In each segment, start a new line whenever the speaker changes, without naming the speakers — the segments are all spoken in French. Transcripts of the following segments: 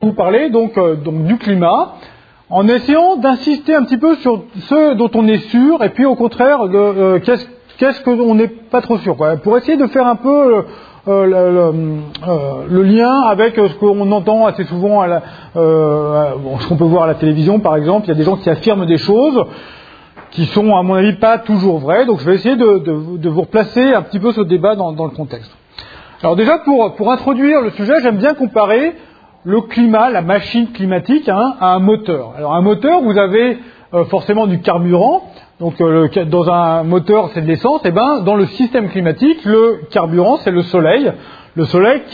vous parler donc du climat, en essayant d'insister un petit peu sur ce dont on est sûr, et puis au contraire de qu'est-ce qu'on n'est pas trop sûr, quoi, pour essayer de faire un peu le lien avec ce qu'on entend assez souvent, ce qu'on peut voir à la télévision par exemple. Il y a des gens qui affirment des choses qui sont, à mon avis, pas toujours vraies, donc je vais essayer de vous replacer un petit peu ce débat dans le contexte. Alors déjà, pour introduire le sujet, j'aime bien comparer le climat, la machine climatique, à un moteur. Alors un moteur, vous avez forcément du carburant. Donc dans un moteur, c'est de l'essence. Et ben dans le système climatique, le carburant, c'est le soleil. Le soleil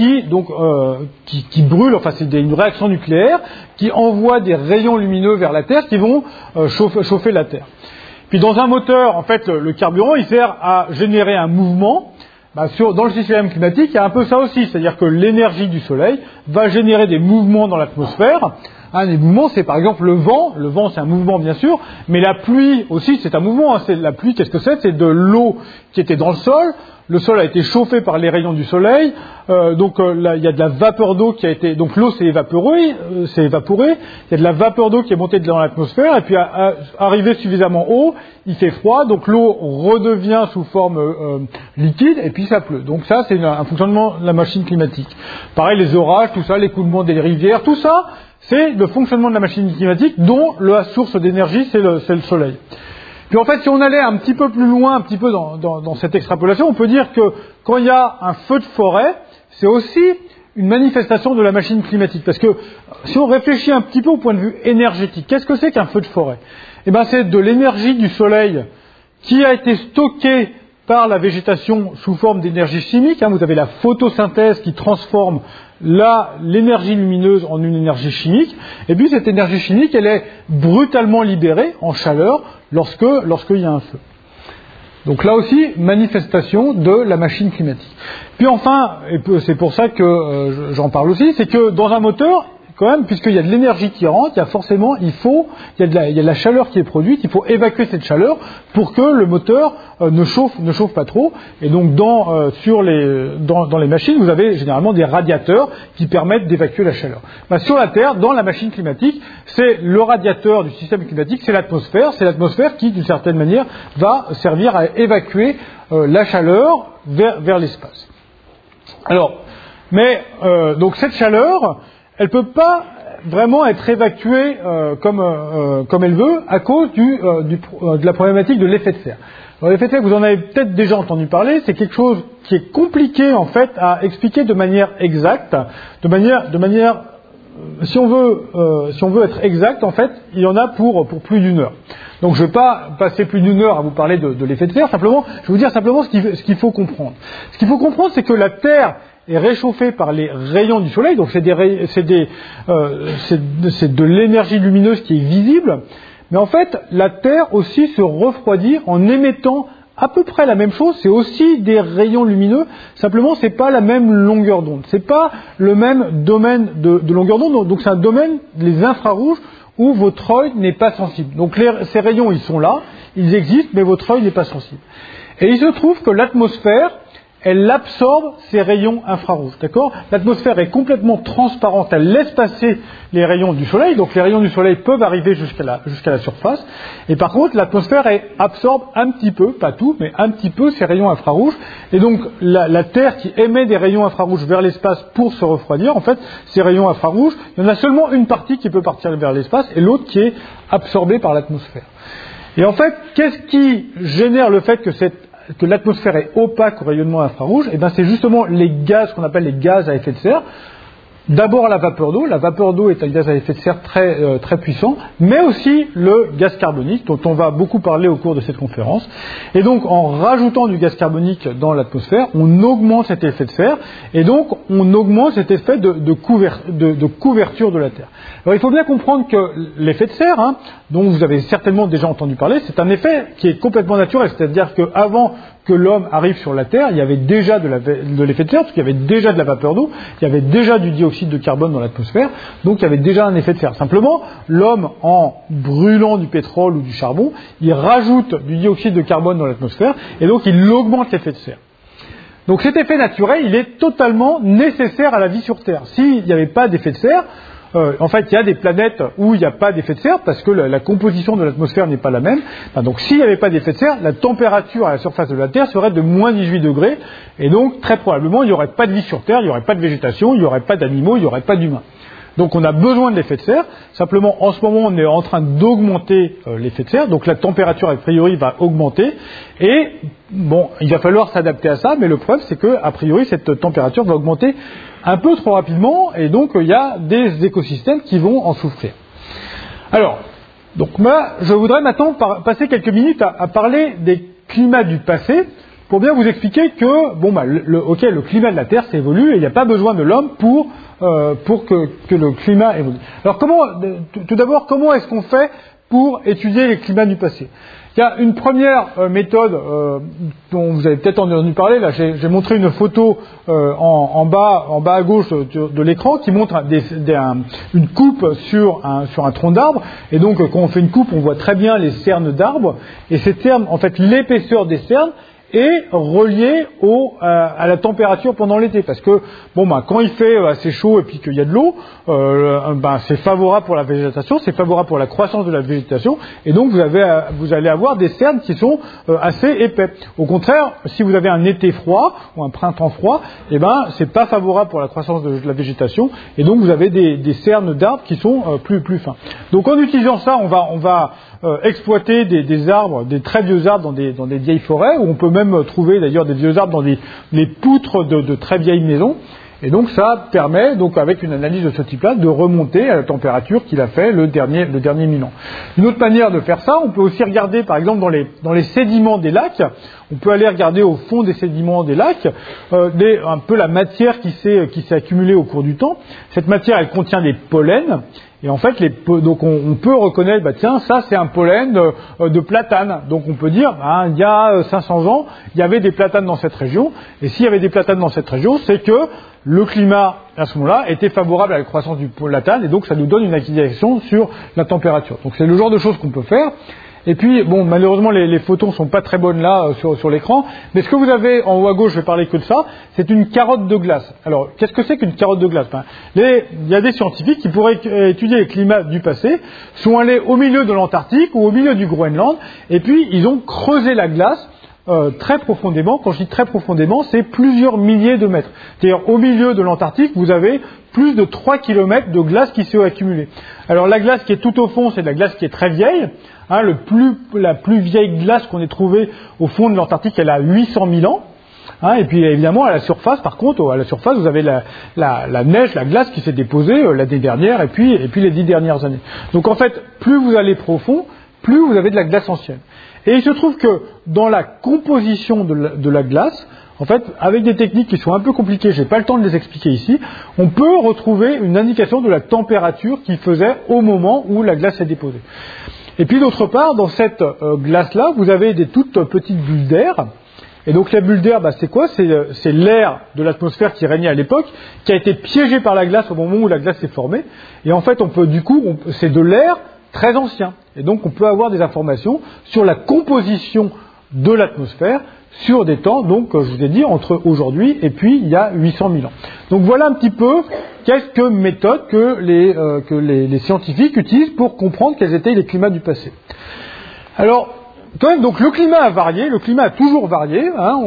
qui brûle, enfin c'est une réaction nucléaire qui envoie des rayons lumineux vers la Terre qui vont chauffer la Terre. Puis dans un moteur, en fait, le carburant, il sert à générer un mouvement. Dans le système climatique, il y a un peu ça aussi, c'est-à-dire que l'énergie du soleil va générer des mouvements dans l'atmosphère. Les mouvements, c'est par exemple le vent. Le vent, c'est un mouvement, bien sûr, mais la pluie aussi, c'est un mouvement. C'est la pluie, qu'est-ce que c'est ? C'est de l'eau qui était dans le sol. Le sol a été chauffé par les rayons du soleil. Là, il y a de la vapeur d'eau qui a été... Donc l'eau s'est évaporée. Il y a de la vapeur d'eau qui est montée dans l'atmosphère. Et puis, arrivé suffisamment haut, il fait froid. Donc l'eau redevient sous forme liquide. Et puis ça pleut. Donc ça, c'est un fonctionnement de la machine climatique. Pareil, les orages, tout ça, l'écoulement des rivières, tout ça, c'est le fonctionnement de la machine climatique dont la source d'énergie, c'est le soleil. Puis en fait, si on allait un petit peu plus loin, un petit peu dans cette extrapolation, on peut dire que quand il y a un feu de forêt, c'est aussi une manifestation de la machine climatique. Parce que si on réfléchit un petit peu au point de vue énergétique, qu'est-ce que c'est qu'un feu de forêt ? Eh bien, c'est de l'énergie du soleil qui a été stockée par la végétation sous forme d'énergie chimique. Vous avez la photosynthèse qui transforme l'énergie lumineuse en une énergie chimique. Et puis cette énergie chimique, elle est brutalement libérée en chaleur lorsqu'il y a un feu. Donc là aussi, manifestation de la machine climatique. Puis enfin, et c'est pour ça que j'en parle aussi, c'est que dans un moteur, quand même, puisqu'il y a de l'énergie qui rentre, il y a de la chaleur qui est produite, il faut évacuer cette chaleur pour que le moteur ne chauffe pas trop. Et donc dans les machines, vous avez généralement des radiateurs qui permettent d'évacuer la chaleur. Sur la Terre, dans la machine climatique, c'est le radiateur du système climatique, c'est l'atmosphère. C'est l'atmosphère qui, d'une certaine manière, va servir à évacuer la chaleur vers l'espace. Alors, donc cette chaleur, elle ne peut pas vraiment être évacuée comme elle veut à cause de la problématique de l'effet de serre. Alors, l'effet de serre, vous en avez peut-être déjà entendu parler, c'est quelque chose qui est compliqué en fait à expliquer de manière exacte, si on veut être exact, en fait, il y en a pour plus d'une heure. Donc je ne vais pas passer plus d'une heure à vous parler de l'effet de serre, simplement, je vais vous dire simplement ce qu'il faut comprendre. Ce qu'il faut comprendre, c'est que la Terre est réchauffée par les rayons du soleil, donc c'est de l'énergie lumineuse qui est visible, mais en fait, la Terre aussi se refroidit en émettant à peu près la même chose, c'est aussi des rayons lumineux, simplement c'est pas la même longueur d'onde, c'est pas le même domaine de longueur d'onde, donc c'est un domaine, les infrarouges, où votre œil n'est pas sensible. Donc ces rayons, ils sont là, ils existent, mais votre œil n'est pas sensible. Et il se trouve que l'atmosphère, elle absorbe ces rayons infrarouges, d'accord ? L'atmosphère est complètement transparente, elle laisse passer les rayons du soleil, donc les rayons du soleil peuvent arriver jusqu'à la surface, et par contre l'atmosphère absorbe un petit peu, pas tout, mais un petit peu ces rayons infrarouges, et donc la Terre qui émet des rayons infrarouges vers l'espace pour se refroidir, en fait, ces rayons infrarouges, il y en a seulement une partie qui peut partir vers l'espace, et l'autre qui est absorbée par l'atmosphère. Et en fait, qu'est-ce qui génère le fait que l'atmosphère est opaque au rayonnement infrarouge, et bien c'est justement les gaz qu'on appelle les gaz à effet de serre. D'abord la vapeur d'eau. La vapeur d'eau est un gaz à effet de serre très puissant, mais aussi le gaz carbonique, dont on va beaucoup parler au cours de cette conférence. Et donc en rajoutant du gaz carbonique dans l'atmosphère, on augmente cet effet de serre, et donc on augmente cet effet de couverture de la Terre. Alors il faut bien comprendre que l'effet de serre, dont vous avez certainement déjà entendu parler, c'est un effet qui est complètement naturel, c'est-à-dire qu'avant que l'homme arrive sur la Terre, il y avait déjà de l'effet de serre, parce qu'il y avait déjà de la vapeur d'eau, il y avait déjà du dioxyde de carbone dans l'atmosphère, donc il y avait déjà un effet de serre. Simplement, l'homme, en brûlant du pétrole ou du charbon, il rajoute du dioxyde de carbone dans l'atmosphère, et donc il augmente l'effet de serre. Donc cet effet naturel, il est totalement nécessaire à la vie sur Terre. S'il n'y avait pas d'effet de serre, en fait, il y a des planètes où il n'y a pas d'effet de serre parce que la composition de l'atmosphère n'est pas la même. Donc, s'il n'y avait pas d'effet de serre, la température à la surface de la Terre serait de moins 18 degrés. Et donc, très probablement, il n'y aurait pas de vie sur Terre, il n'y aurait pas de végétation, il n'y aurait pas d'animaux, il n'y aurait pas d'humains. Donc on a besoin de l'effet de serre. Simplement, en ce moment, on est en train d'augmenter l'effet de serre. Donc la température, a priori, va augmenter. Et bon, il va falloir s'adapter à ça. Mais le problème, c'est que, a priori, cette température va augmenter un peu trop rapidement. Et donc, il y a des écosystèmes qui vont en souffrir. Alors, donc moi, je voudrais maintenant passer quelques minutes à parler des climats du passé, pour bien vous expliquer que, bon, bah, le climat de la Terre s'évolue et il n'y a pas besoin de l'homme pour que le climat évolue. Alors, tout d'abord, comment est-ce qu'on fait pour étudier les climats du passé? Il y a une première méthode dont vous avez peut-être entendu parler. Là, j'ai montré une photo en bas à gauche de l'écran qui montre une coupe sur un tronc d'arbre. Et donc, quand on fait une coupe, on voit très bien les cernes d'arbres. Et ces cernes, en fait, l'épaisseur des cernes est relié à la température pendant l'été, parce que bon, bah, quand il fait assez chaud et puis qu'il y a de l'eau, c'est favorable pour la végétation, c'est favorable pour la croissance de la végétation, et donc vous allez avoir des cernes qui sont assez épais. Au contraire, si vous avez un été froid ou un printemps froid, c'est pas favorable pour la croissance de la végétation, et donc vous avez des cernes d'arbres qui sont plus fins. Donc en utilisant ça, on va exploiter des arbres, des très vieux arbres dans des vieilles forêts, où on peut même trouver d'ailleurs des vieux arbres dans les poutres de très vieilles maisons. Et donc ça permet, donc avec une analyse de ce type-là, de remonter à la température qu'il a fait le dernier 1000 ans. Une autre manière de faire ça, on peut aussi regarder par exemple dans les sédiments des lacs. On peut aller regarder au fond des sédiments des lacs un peu la matière qui s'est accumulée au cours du temps. Cette matière, elle contient des pollens. Et en fait, donc on peut reconnaître, tiens, ça c'est un pollen de platane. Donc on peut dire, il y a 500 ans, il y avait des platanes dans cette région. Et s'il y avait des platanes dans cette région, c'est que le climat, à ce moment-là, était favorable à la croissance du platane. Et donc ça nous donne une indication sur la température. Donc c'est le genre de choses qu'on peut faire. Et puis, bon, malheureusement, les photos ne sont pas très bonnes là sur l'écran. Mais ce que vous avez en haut à gauche, je vais parler que de ça, c'est une carotte de glace. Alors, qu'est-ce que c'est qu'une carotte de glace? Il y a des scientifiques qui pourraient étudier les climats du passé, sont allés au milieu de l'Antarctique ou au milieu du Groenland, et puis ils ont creusé la glace très profondément. Quand je dis très profondément, c'est plusieurs milliers de mètres. C'est-à-dire, au milieu de l'Antarctique, vous avez plus de 3 km de glace qui s'est accumulée. Alors, la glace qui est tout au fond, c'est de la glace qui est très vieille. La plus vieille glace qu'on ait trouvée au fond de l'Antarctique, elle a 800 000 ans. Et puis évidemment, à la surface, par contre, vous avez la neige, la glace qui s'est déposée l'année dernière et puis les 10 dernières années. Donc en fait, plus vous allez profond, plus vous avez de la glace ancienne. Et il se trouve que dans la composition de la glace, en fait, avec des techniques qui sont un peu compliquées, je n'ai pas le temps de les expliquer ici, on peut retrouver une indication de la température qu'il faisait au moment où la glace est déposée. Et puis d'autre part, dans cette glace-là, vous avez des toutes petites bulles d'air. Et donc la bulle d'air, c'est quoi? C'est l'air de l'atmosphère qui régnait à l'époque, qui a été piégé par la glace au moment où la glace s'est formée. Et en fait, c'est de l'air très ancien. Et donc on peut avoir des informations sur la composition de l'atmosphère sur des temps, donc, je vous ai dit, entre aujourd'hui et puis il y a 800 000 ans. Donc voilà un petit peu quelques méthodes que les scientifiques utilisent pour comprendre quels étaient les climats du passé. Alors, quand même, donc le climat a varié, le climat a toujours varié,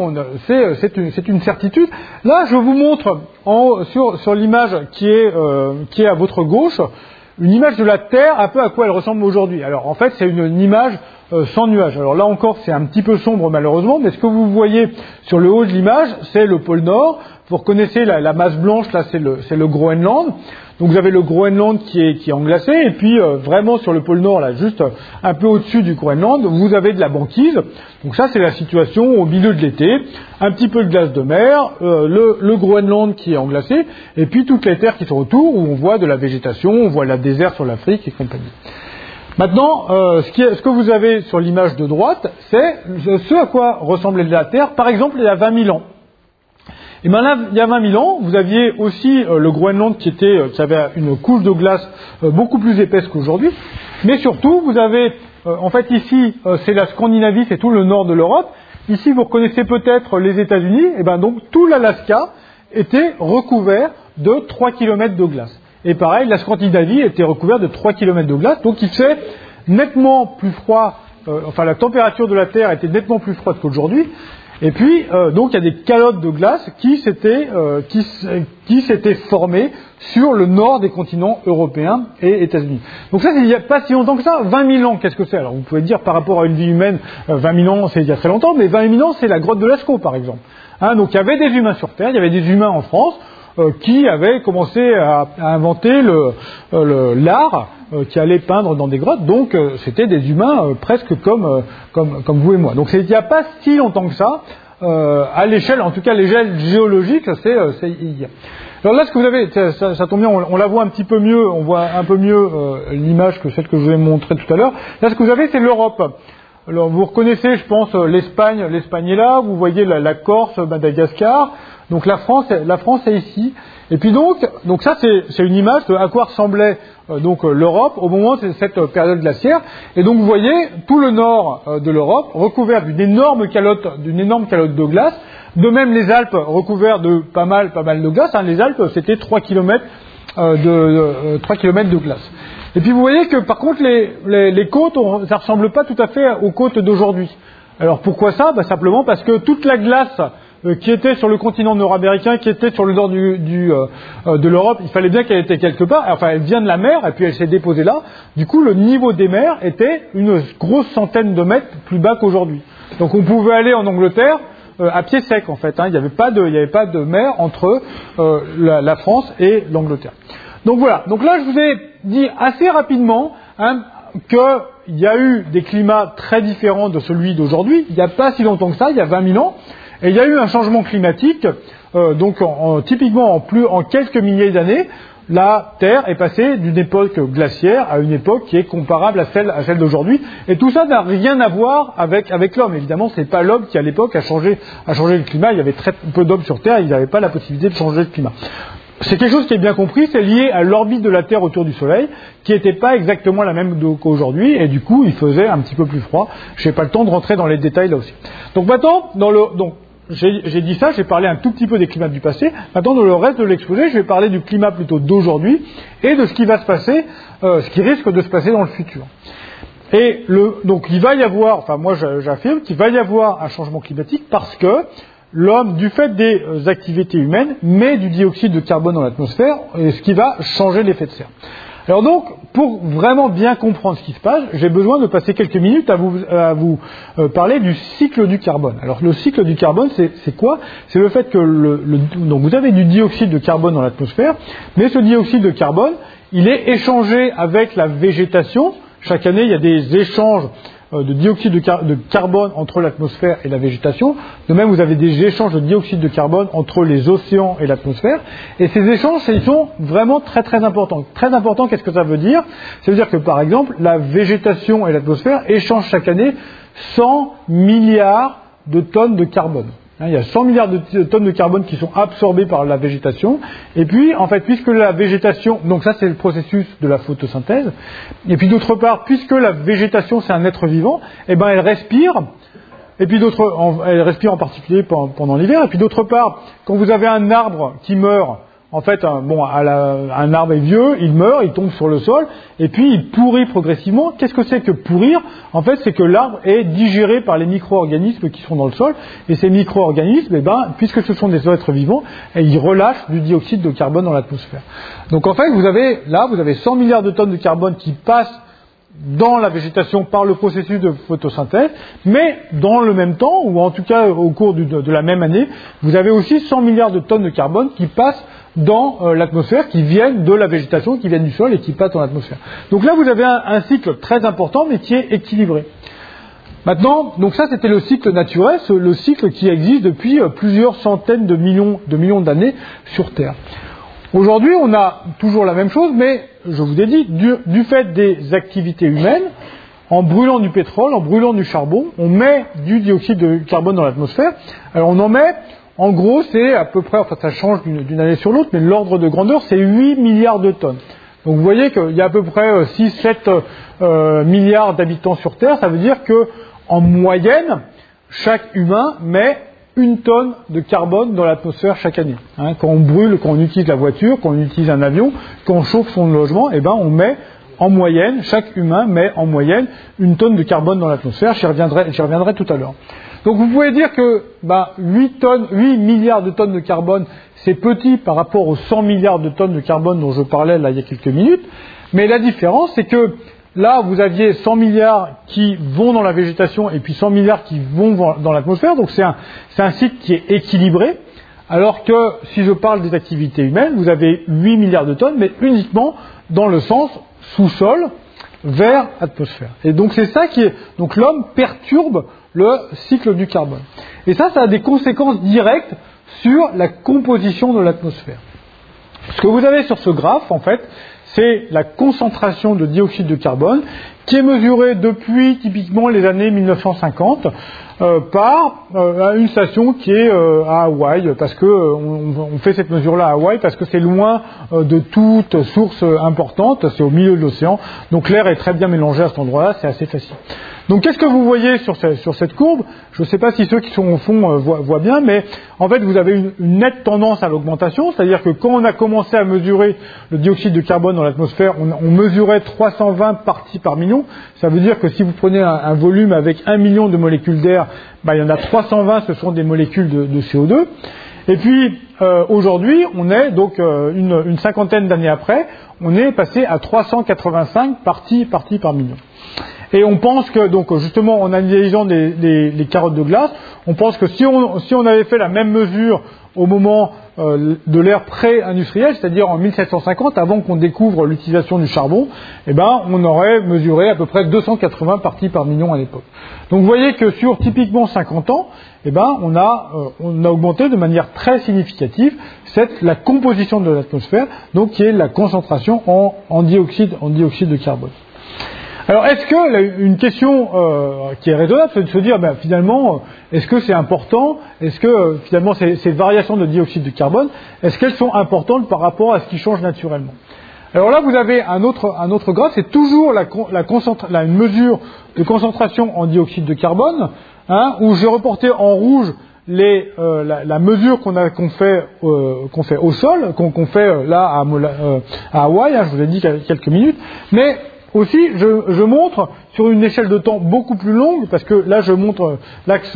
c'est une certitude. Là, je vous montre sur l'image qui est à votre gauche, une image de la Terre, un peu à quoi elle ressemble aujourd'hui. Alors en fait, c'est une image sans nuages. Alors là encore, c'est un petit peu sombre malheureusement, mais ce que vous voyez sur le haut de l'image, c'est le pôle Nord. Vous reconnaissez la masse blanche, là, c'est le Groenland. Donc vous avez le Groenland qui est englacé, et puis vraiment sur le pôle Nord, là, juste un peu au-dessus du Groenland, vous avez de la banquise. Donc ça, c'est la situation au milieu de l'été. Un petit peu de glace de mer, le Groenland qui est englacé, et puis toutes les terres qui sont autour, où on voit de la végétation, on voit la désert sur l'Afrique et compagnie. Maintenant, ce que vous avez sur l'image de droite, c'est ce à quoi ressemblait la Terre, par exemple, il y a 20 000 ans. Et bien là, il y a 20 000 ans, vous aviez aussi le Groenland qui avait une couche de glace beaucoup plus épaisse qu'aujourd'hui. Mais surtout, vous avez, en fait ici, c'est la Scandinavie, c'est tout le nord de l'Europe. Ici, vous reconnaissez peut-être les États-Unis. Et bien donc, tout l'Alaska était recouvert de 3 km de glace. Et pareil, la Scandinavie était recouverte de 3 km de glace, donc il fait nettement plus froid, la température de la Terre était nettement plus froide qu'aujourd'hui. Et puis, donc, il y a des calottes de glace qui s'étaient formées sur le nord des continents européens et États-Unis. Donc ça, c'est il n'y a pas si longtemps que ça. 20 000 ans, qu'est-ce que c'est? Alors, vous pouvez dire, par rapport à une vie humaine, 20 000 ans, c'est il y a très longtemps, mais 20 000 ans, c'est la grotte de Lascaux, par exemple. Donc, il y avait des humains sur Terre, il y avait des humains en France, qui avaient commencé à inventer l'art, qui allait peindre dans des grottes. Donc, c'était des humains presque comme vous et moi. Donc, il n'y a pas si longtemps que ça, à l'échelle, en tout cas l'échelle géologique, c'est hier. Alors là, ce que vous avez, ça tombe bien, on la voit un petit peu mieux, on voit un peu mieux l'image que celle que je vous ai montrée tout à l'heure. Là, ce que vous avez, c'est l'Europe. Alors, vous reconnaissez, je pense, l'Espagne est là. Vous voyez la Corse, Madagascar. Donc la France est ici. Et puis donc ça c'est une image de à quoi ressemblait l'Europe au moment de cette période glaciaire. Et donc vous voyez tout le nord de l'Europe recouvert d'une énorme calotte de glace. De même les Alpes recouvertes de pas mal de glace. Les Alpes c'était 3 km de glace. Et puis vous voyez que par contre les côtes, ça ressemble pas tout à fait aux côtes d'aujourd'hui. Alors pourquoi ça? Simplement parce que toute la glace qui était sur le continent nord-américain, qui était sur le nord de l'Europe, il fallait bien qu'elle était quelque part. Enfin, elle vient de la mer et puis elle s'est déposée là. Du coup, le niveau des mers était une grosse centaine de mètres plus bas qu'aujourd'hui. Donc, on pouvait aller en Angleterre à pied sec en fait. Il n'y avait pas de mer entre la France et l'Angleterre. Donc voilà. Donc là, je vous ai dit assez rapidement qu'il y a eu des climats très différents de celui d'aujourd'hui. Il n'y a pas si longtemps que ça, il y a 20 000 ans. Et il y a eu un changement climatique, typiquement en quelques milliers d'années, la Terre est passée d'une époque glaciaire à une époque qui est comparable à celle d'aujourd'hui. Et tout ça n'a rien à voir avec l'homme. Évidemment, ce n'est pas l'homme qui, à l'époque, a changé le climat. Il y avait très peu d'hommes sur Terre, ils n'avaient pas la possibilité de changer le climat. C'est quelque chose qui est bien compris, c'est lié à l'orbite de la Terre autour du Soleil, qui n'était pas exactement la même qu'aujourd'hui, et du coup, il faisait un petit peu plus froid. Je n'ai pas le temps de rentrer dans les détails là aussi. Donc maintenant, j'ai dit ça, j'ai parlé un tout petit peu des climats du passé. Maintenant, dans le reste de l'exposé, je vais parler du climat plutôt d'aujourd'hui et de ce qui va se passer, ce qui risque de se passer dans le futur. Et donc, il va y avoir, moi j'affirme qu'il va y avoir un changement climatique parce que l'homme, du fait des activités humaines, met du dioxyde de carbone dans l'atmosphère, ce qui va changer l'effet de serre. Alors donc, pour vraiment bien comprendre ce qui se passe, j'ai besoin de passer quelques minutes à vous parler du cycle du carbone. Alors le cycle du carbone, c'est quoi? C'est le fait que donc vous avez du dioxyde de carbone dans l'atmosphère, mais ce dioxyde de carbone, il est échangé avec la végétation. Chaque année, il y a des échanges de dioxyde de carbone entre l'atmosphère et la végétation. De même, vous avez des échanges de dioxyde de carbone entre les océans et l'atmosphère. Et ces échanges, ils sont vraiment très très importants. Très importants, qu'est-ce que ça veut dire? Ça veut dire que, par exemple, la végétation et l'atmosphère échangent chaque année 100 milliards de tonnes de carbone. Il y a 100 milliards de tonnes de carbone qui sont absorbées par la végétation. Et puis, en fait, puisque la végétation... Donc ça, c'est le processus de la photosynthèse. Et puis, d'autre part, puisque la végétation, c'est un être vivant, elle respire. Et puis, elle respire en particulier pendant l'hiver. Et puis, d'autre part, quand vous avez un arbre qui meurt... En fait, un arbre est vieux, il meurt, il tombe sur le sol, et puis il pourrit progressivement. Qu'est-ce que c'est que pourrir? En fait, c'est que l'arbre est digéré par les micro-organismes qui sont dans le sol, et ces micro-organismes, puisque ce sont des êtres vivants, ils relâchent du dioxyde de carbone dans l'atmosphère. Donc en fait, vous avez 100 milliards de tonnes de carbone qui passent dans la végétation par le processus de photosynthèse, mais dans le même temps, ou en tout cas au cours de la même année, vous avez aussi 100 milliards de tonnes de carbone qui passent dans l'atmosphère, qui viennent de la végétation, qui viennent du sol et qui passent dans l'atmosphère. Donc là, vous avez un cycle très important, mais qui est équilibré. Maintenant, donc ça c'était le cycle naturel, le cycle qui existe depuis plusieurs centaines de millions d'années sur Terre. Aujourd'hui, on a toujours la même chose, mais je vous ai dit, du fait des activités humaines, en brûlant du pétrole, en brûlant du charbon, on met du dioxyde de carbone dans l'atmosphère. Alors on en met, en gros, c'est à peu près, ça change d'une année sur l'autre, mais l'ordre de grandeur, c'est 8 milliards de tonnes. Donc vous voyez qu'il y a à peu près 6-7 milliards d'habitants sur Terre. Ça veut dire que en moyenne, chaque humain met 1 tonne de carbone dans l'atmosphère chaque année. Quand on brûle, quand on utilise la voiture, quand on utilise un avion, quand on chauffe son logement, on met en moyenne, chaque humain met en moyenne 1 tonne de carbone dans l'atmosphère. J'y reviendrai tout à l'heure. Donc vous pouvez dire que 8 milliards de tonnes de carbone, c'est petit par rapport aux 100 milliards de tonnes de carbone dont je parlais là il y a quelques minutes. Mais la différence, c'est que là, vous aviez 100 milliards qui vont dans la végétation et puis 100 milliards qui vont dans l'atmosphère. Donc c'est un cycle qui est équilibré. Alors que si je parle des activités humaines, vous avez 8 milliards de tonnes, mais uniquement dans le sens sous-sol vers atmosphère. Et donc c'est ça qui est... Donc l'homme perturbe le cycle du carbone. Et ça a des conséquences directes sur la composition de l'atmosphère. Ce que vous avez sur ce graphe, en fait, c'est la concentration de dioxyde de carbone qui est mesurée depuis typiquement les années 1950 par une station qui est à Hawaï, parce que on fait cette mesure-là à Hawaï parce que c'est loin de toute source importante, c'est au milieu de l'océan, donc l'air est très bien mélangé à cet endroit-là, c'est assez facile. Donc qu'est-ce que vous voyez sur cette courbe? Je ne sais pas si ceux qui sont au fond voient bien, mais en fait vous avez une nette tendance à l'augmentation, c'est-à-dire que quand on a commencé à mesurer le dioxyde de carbone dans l'atmosphère, on mesurait 320 parties par million. Ça veut dire que si vous prenez un volume avec 1 million de molécules d'air, il y en a 320, ce sont des molécules de CO2. Et puis aujourd'hui, on est donc une cinquantaine d'années après, on est passé à 385 parties par million. Et on pense que, donc justement, en analysant les carottes de glace, on pense que si on avait fait la même mesure au moment de l'ère pré-industrielle, c'est-à-dire en 1750, avant qu'on découvre l'utilisation du charbon, on aurait mesuré à peu près 280 parties par million à l'époque. Donc vous voyez que sur typiquement 50 ans, on a augmenté de manière très significative la composition de l'atmosphère, donc qui est la concentration en dioxyde de carbone. Alors, est-ce que, une question qui est raisonnable, c'est de se dire, finalement, est-ce que c'est important? Est-ce que, finalement, ces variations de dioxyde de carbone, est-ce qu'elles sont importantes par rapport à ce qui change naturellement? Alors là, vous avez un autre graphe, c'est toujours une mesure de concentration en dioxyde de carbone, où j'ai reporté en rouge la mesure qu'on fait au sol, qu'on fait là à Hawaï, je vous ai dit il y a quelques minutes, mais aussi, je montre sur une échelle de temps beaucoup plus longue, parce que là, je montre l'axe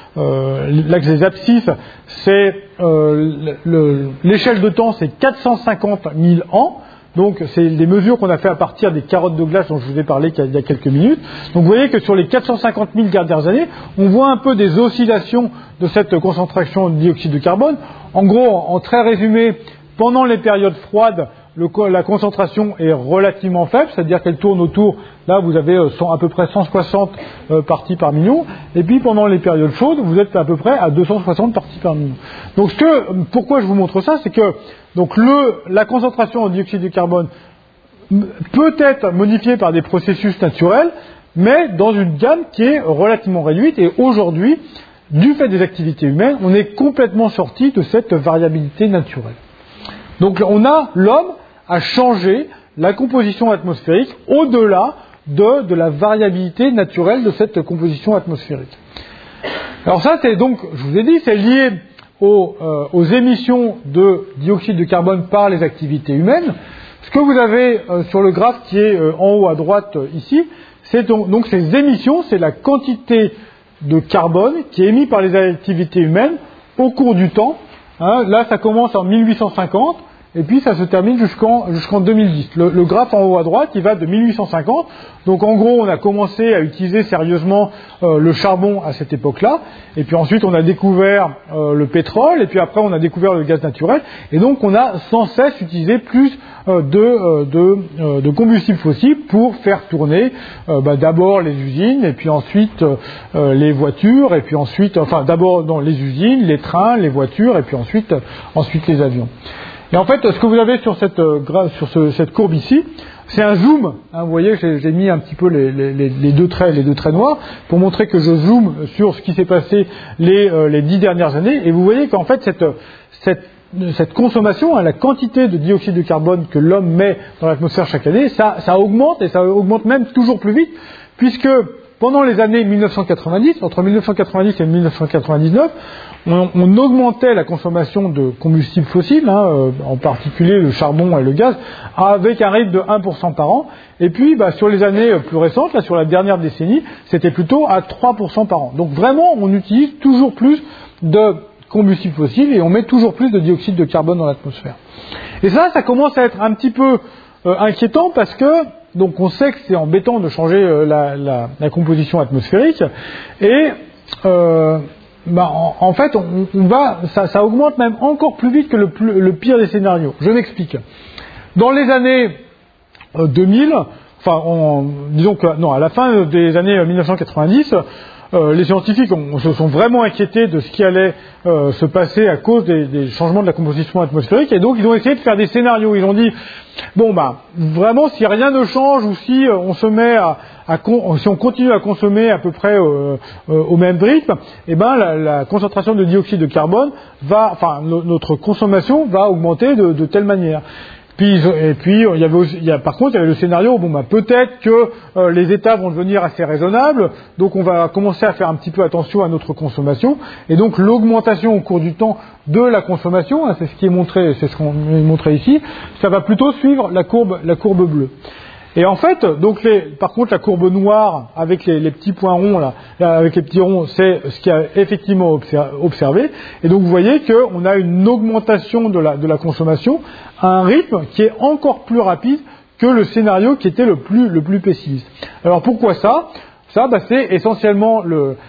des abscisses, c'est l'échelle de temps, c'est 450 000 ans. Donc, c'est des mesures qu'on a fait à partir des carottes de glace dont je vous ai parlé il y a quelques minutes. Donc, vous voyez que sur les 450 000 dernières années, on voit un peu des oscillations de cette concentration de dioxyde de carbone. En gros, en très résumé, pendant les périodes froides, la concentration est relativement faible, c'est-à-dire qu'elle tourne autour, là vous avez à peu près 160 parties par million, et puis pendant les périodes chaudes, vous êtes à peu près à 260 parties par million. Donc pourquoi je vous montre ça, c'est que la concentration en dioxyde de carbone peut être modifiée par des processus naturels, mais dans une gamme qui est relativement réduite, et aujourd'hui, du fait des activités humaines, on est complètement sorti de cette variabilité naturelle. Donc l'homme a changé la composition atmosphérique au-delà de la variabilité naturelle de cette composition atmosphérique. Alors ça, c'est donc, je vous ai dit, c'est lié aux émissions de dioxyde de carbone par les activités humaines. Ce que vous avez sur le graphe qui est en haut à droite ici, c'est donc ces émissions, c'est la quantité de carbone qui est émise par les activités humaines au cours du temps. Là, ça commence en 1850. Et puis ça se termine jusqu'en 2010. Le graphe en haut à droite, il va de 1850. Donc en gros, on a commencé à utiliser sérieusement le charbon à cette époque-là. Et puis ensuite, on a découvert le pétrole. Et puis après, on a découvert le gaz naturel. Et donc, on a sans cesse utilisé plus de combustibles fossiles pour faire tourner d'abord les usines, et puis ensuite les voitures, et puis ensuite, d'abord les usines, les trains, les voitures, et puis ensuite les avions. Et en fait, ce que vous avez sur cette courbe ici, c'est un zoom. Vous voyez, j'ai mis un petit peu les deux traits noirs pour montrer que je zoome sur ce qui s'est passé les 10 dernières années. Et vous voyez qu'en fait, cette consommation, la quantité de dioxyde de carbone que l'homme met dans l'atmosphère chaque année, ça augmente, et ça augmente même toujours plus vite, puisque pendant les années 1990, entre 1990 et 1999, on augmentait la consommation de combustibles fossiles, en particulier le charbon et le gaz, avec un rythme de 1% par an. Et puis, sur les années plus récentes, là, sur la dernière décennie, c'était plutôt à 3% par an. Donc vraiment, on utilise toujours plus de combustibles fossiles et on met toujours plus de dioxyde de carbone dans l'atmosphère. Et ça commence à être un petit peu inquiétant parce que, donc on sait que c'est embêtant de changer la composition atmosphérique et en fait, ça augmente même encore plus vite que le pire des scénarios. Je m'explique. Dans les années 2000, à la fin des années 1990, les scientifiques se sont vraiment inquiétés de ce qui allait se passer à cause des changements de la composition atmosphérique, et donc ils ont essayé de faire des scénarios. Ils ont dit vraiment, si rien ne change ou si on se met si on continue à consommer à peu près au même rythme, la concentration de dioxyde de carbone notre consommation va augmenter de telle manière. Par contre, il y avait le scénario, peut-être que les États vont devenir assez raisonnables, donc on va commencer à faire un petit peu attention à notre consommation, et donc l'augmentation au cours du temps de la consommation, c'est ce qu'on est montré ici, ça va plutôt suivre la courbe bleue. Et en fait, par contre, la courbe noire avec les petits points ronds là, avec les petits ronds, c'est ce qui a effectivement observé. Et donc vous voyez qu'on a une augmentation de la consommation à un rythme qui est encore plus rapide que le scénario qui était le plus pessimiste. Alors pourquoi ça ? C'est essentiellement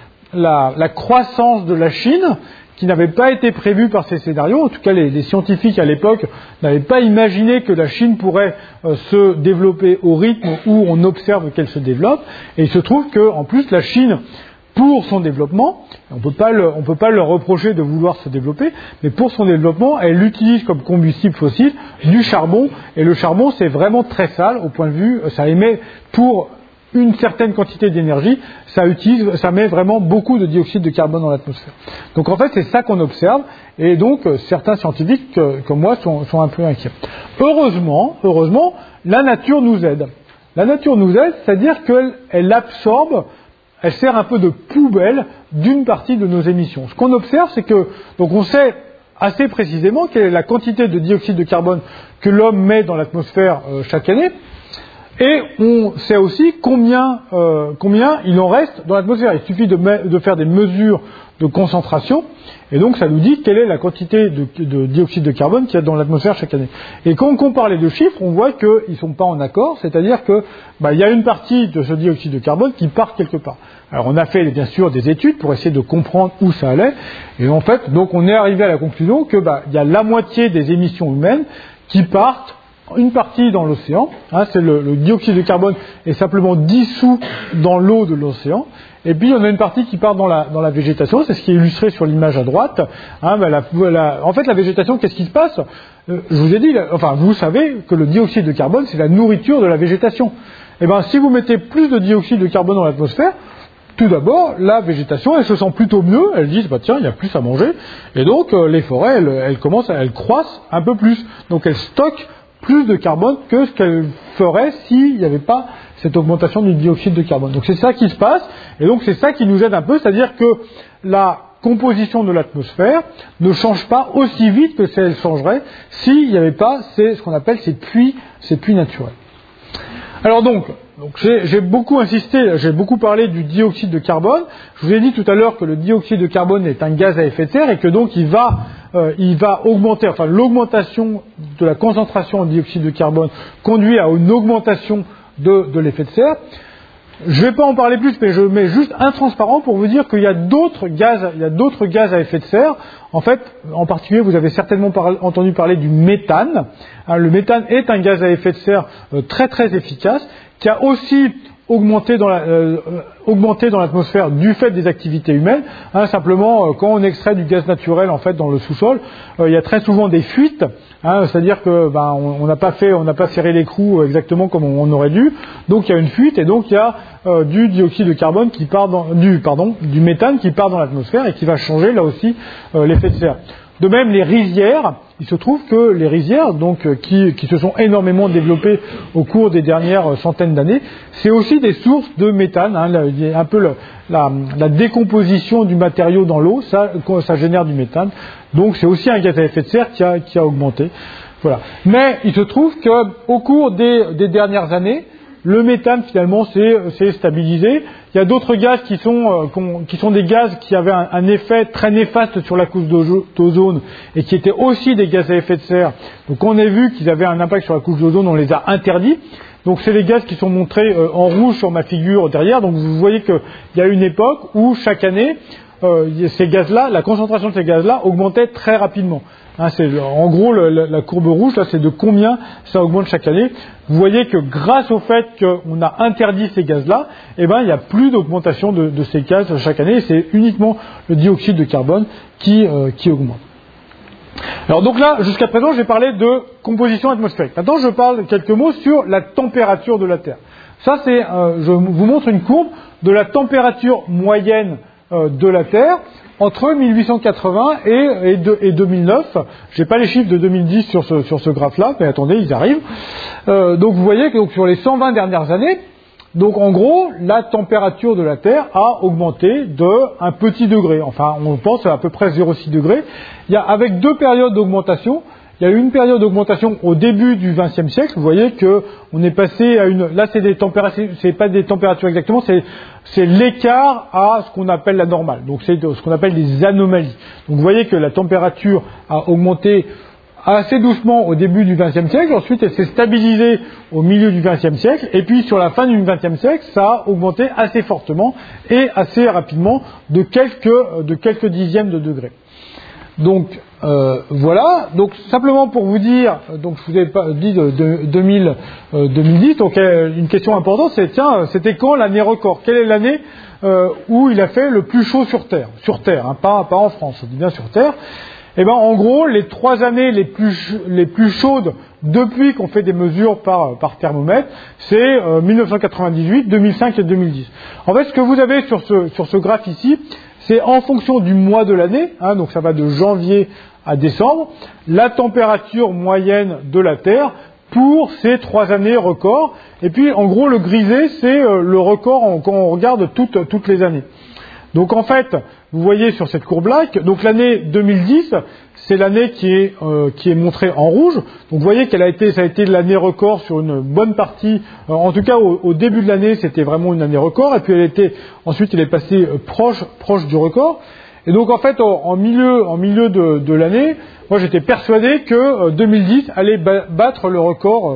la croissance de la Chine, qui n'avait pas été prévu par ces scénarios. En tout cas, les scientifiques à l'époque n'avaient pas imaginé que la Chine pourrait se développer au rythme où on observe qu'elle se développe. Et il se trouve qu'en plus, la Chine, pour son développement, on peut pas leur reprocher de vouloir se développer, mais pour son développement, elle utilise comme combustible fossile du charbon. Et le charbon, c'est vraiment très sale au point de vue, ça émet pour une certaine quantité d'énergie, ça met vraiment beaucoup de dioxyde de carbone dans l'atmosphère. Donc en fait, c'est ça qu'on observe, et donc certains scientifiques comme moi sont un peu inquiets. Heureusement, la nature nous aide. La nature nous aide, c'est-à-dire qu'elle absorbe, elle sert un peu de poubelle d'une partie de nos émissions. Ce qu'on observe, c'est que, donc on sait assez précisément quelle est la quantité de dioxyde de carbone que l'homme met dans l'atmosphère chaque année. Et on sait aussi combien il en reste dans l'atmosphère. Il suffit de faire des mesures de concentration, et donc ça nous dit quelle est la quantité de dioxyde de carbone qu'il y a dans l'atmosphère chaque année. Et quand on compare les deux chiffres, on voit qu'ils ne sont pas en accord, c'est-à-dire que il y a une partie de ce dioxyde de carbone qui part quelque part. Alors on a fait bien sûr des études pour essayer de comprendre où ça allait, et en fait, donc on est arrivé à la conclusion que il y a la moitié des émissions humaines qui partent, une partie dans l'océan, c'est le dioxyde de carbone est simplement dissous dans l'eau de l'océan, et puis on a une partie qui part dans la végétation, c'est ce qui est illustré sur l'image à droite. En fait, la végétation, qu'est-ce qui se passe ? Je vous ai dit, vous savez que le dioxyde de carbone, c'est la nourriture de la végétation. Si vous mettez plus de dioxyde de carbone dans l'atmosphère, tout d'abord, la végétation, elle se sent plutôt mieux, elle dit, tiens, il y a plus à manger, et donc les forêts, elles croissent un peu plus, donc elles stockent plus de carbone que ce qu'elle ferait s'il n'y avait pas cette augmentation du dioxyde de carbone. Donc c'est ça qui se passe, et donc c'est ça qui nous aide un peu, c'est-à-dire que la composition de l'atmosphère ne change pas aussi vite que si elle changerait s'il n'y avait pas ce qu'on appelle ces puits naturels. Alors donc j'ai beaucoup insisté, j'ai beaucoup parlé du dioxyde de carbone. Je vous ai dit tout à l'heure que le dioxyde de carbone est un gaz à effet de serre et que donc il va augmenter, l'augmentation de la concentration en dioxyde de carbone conduit à une augmentation de l'effet de serre. Je ne vais pas en parler plus, mais je mets juste un transparent pour vous dire qu'il y a d'autres gaz à effet de serre. En fait, en particulier, vous avez certainement entendu parler du méthane. Le méthane est un gaz à effet de serre très très efficace, qui a aussi augmenté dans l'atmosphère du fait des activités humaines. Simplement, quand on extrait du gaz naturel en fait dans le sous-sol, il y a très souvent des fuites. C'est-à-dire que on n'a pas serré l'écrou exactement comme on aurait dû. Donc il y a une fuite et donc il y a du dioxyde de carbone qui part du méthane qui part dans l'atmosphère et qui va changer là aussi l'effet de serre. De même, les rizières il se trouve que les rizières, donc qui se sont énormément développées au cours des dernières centaines d'années, c'est aussi des sources de méthane. Il y a un peu la décomposition du matériau dans l'eau, ça génère du méthane. Donc c'est aussi un gaz à effet de serre qui a augmenté. Voilà. Mais il se trouve qu'au cours des dernières années, le méthane finalement s'est stabilisé. Il y a d'autres gaz qui sont des gaz qui avaient un effet très néfaste sur la couche d'ozone et qui étaient aussi des gaz à effet de serre. Donc on a vu qu'ils avaient un impact sur la couche d'ozone, on les a interdits. Donc c'est les gaz qui sont montrés en rouge sur ma figure derrière. Donc vous voyez qu'il y a une époque où chaque année, ces gaz-là, la concentration de ces gaz-là augmentait très rapidement. En gros, la courbe rouge, là, c'est de combien ça augmente chaque année. Vous voyez que grâce au fait qu'on a interdit ces gaz-là, il n'y a plus d'augmentation de ces gaz chaque année. Et c'est uniquement le dioxyde de carbone qui augmente. Alors donc là, jusqu'à présent, j'ai parlé de composition atmosphérique. Maintenant, je parle quelques mots sur la température de la Terre. Ça, je vous montre une courbe de la température moyenne de la Terre entre 1880 et 2009. Je n'ai pas les chiffres de 2010 sur ce graphe-là, mais attendez, ils arrivent. Donc vous voyez que sur les 120 dernières années, donc en gros, la température de la Terre a augmenté de 1 petit degré. Enfin, on pense à peu près 0,6 degrés. Avec deux périodes d'augmentation. Il y a eu une période d'augmentation au début du XXe siècle. Vous voyez que on est passé à là c'est des températures, c'est pas des températures exactement, c'est l'écart à ce qu'on appelle la normale. Donc c'est ce qu'on appelle des anomalies. Donc vous voyez que la température a augmenté assez doucement au début du XXe siècle. Ensuite, elle s'est stabilisée au milieu du XXe siècle. Et puis sur la fin du XXe siècle, ça a augmenté assez fortement et assez rapidement de quelques dixièmes de degrés. Donc voilà. Donc simplement pour vous dire, donc je vous ai pas dit de 2010. Donc une question importante, c'est c'était quand l'année record? Quelle est l'année où il a fait le plus chaud sur Terre? Sur Terre, hein, pas en France. Je dis bien sur Terre. Eh ben en gros, les 3 années les plus chaudes depuis qu'on fait des mesures par thermomètre, c'est 1998, 2005 et 2010. En fait, ce que vous avez sur ce graphe ici, c'est en fonction du mois de l'année, hein, donc ça va de janvier à décembre, la température moyenne de la Terre pour ces 3 années records. Et puis, en gros, le grisé, c'est le record quand on regarde toutes les années. Donc, en fait, vous voyez sur cette courbe-là, donc l'année 2010, c'est l'année qui est montrée en rouge. Donc, vous voyez ça a été l'année record sur une bonne partie. En tout cas, au début de l'année, c'était vraiment une année record. Et puis, ensuite, elle est passée proche du record. Et donc, en fait, en milieu de l'année, moi, j'étais persuadé que 2010 allait battre le record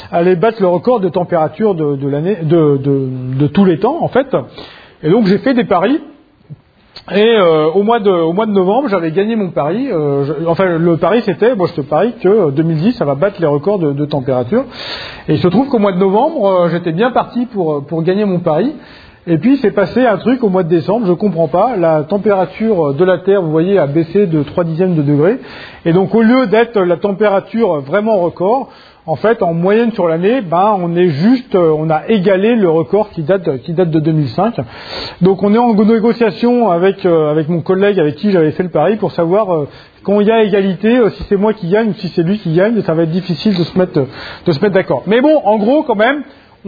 de température de l'année, de tous les temps, en fait. Et donc, j'ai fait des paris. Et au mois de novembre, j'avais gagné mon pari. Le pari c'était, je te parie que 2010 ça va battre les records de température. Et il se trouve qu'au mois de novembre, j'étais bien parti pour gagner mon pari. Et puis c'est passé un truc au mois de décembre, je comprends pas. La température de la Terre, vous voyez, a baissé de 3 dixièmes de degré. Et donc au lieu d'être la température vraiment record, en fait, en moyenne sur l'année, on a égalé le record qui date de 2005. Donc, on est en négociation avec mon collègue avec qui j'avais fait le pari pour savoir quand il y a égalité, si c'est moi qui gagne ou si c'est lui qui gagne. Ça va être difficile de se mettre d'accord. Mais bon, en gros, quand même,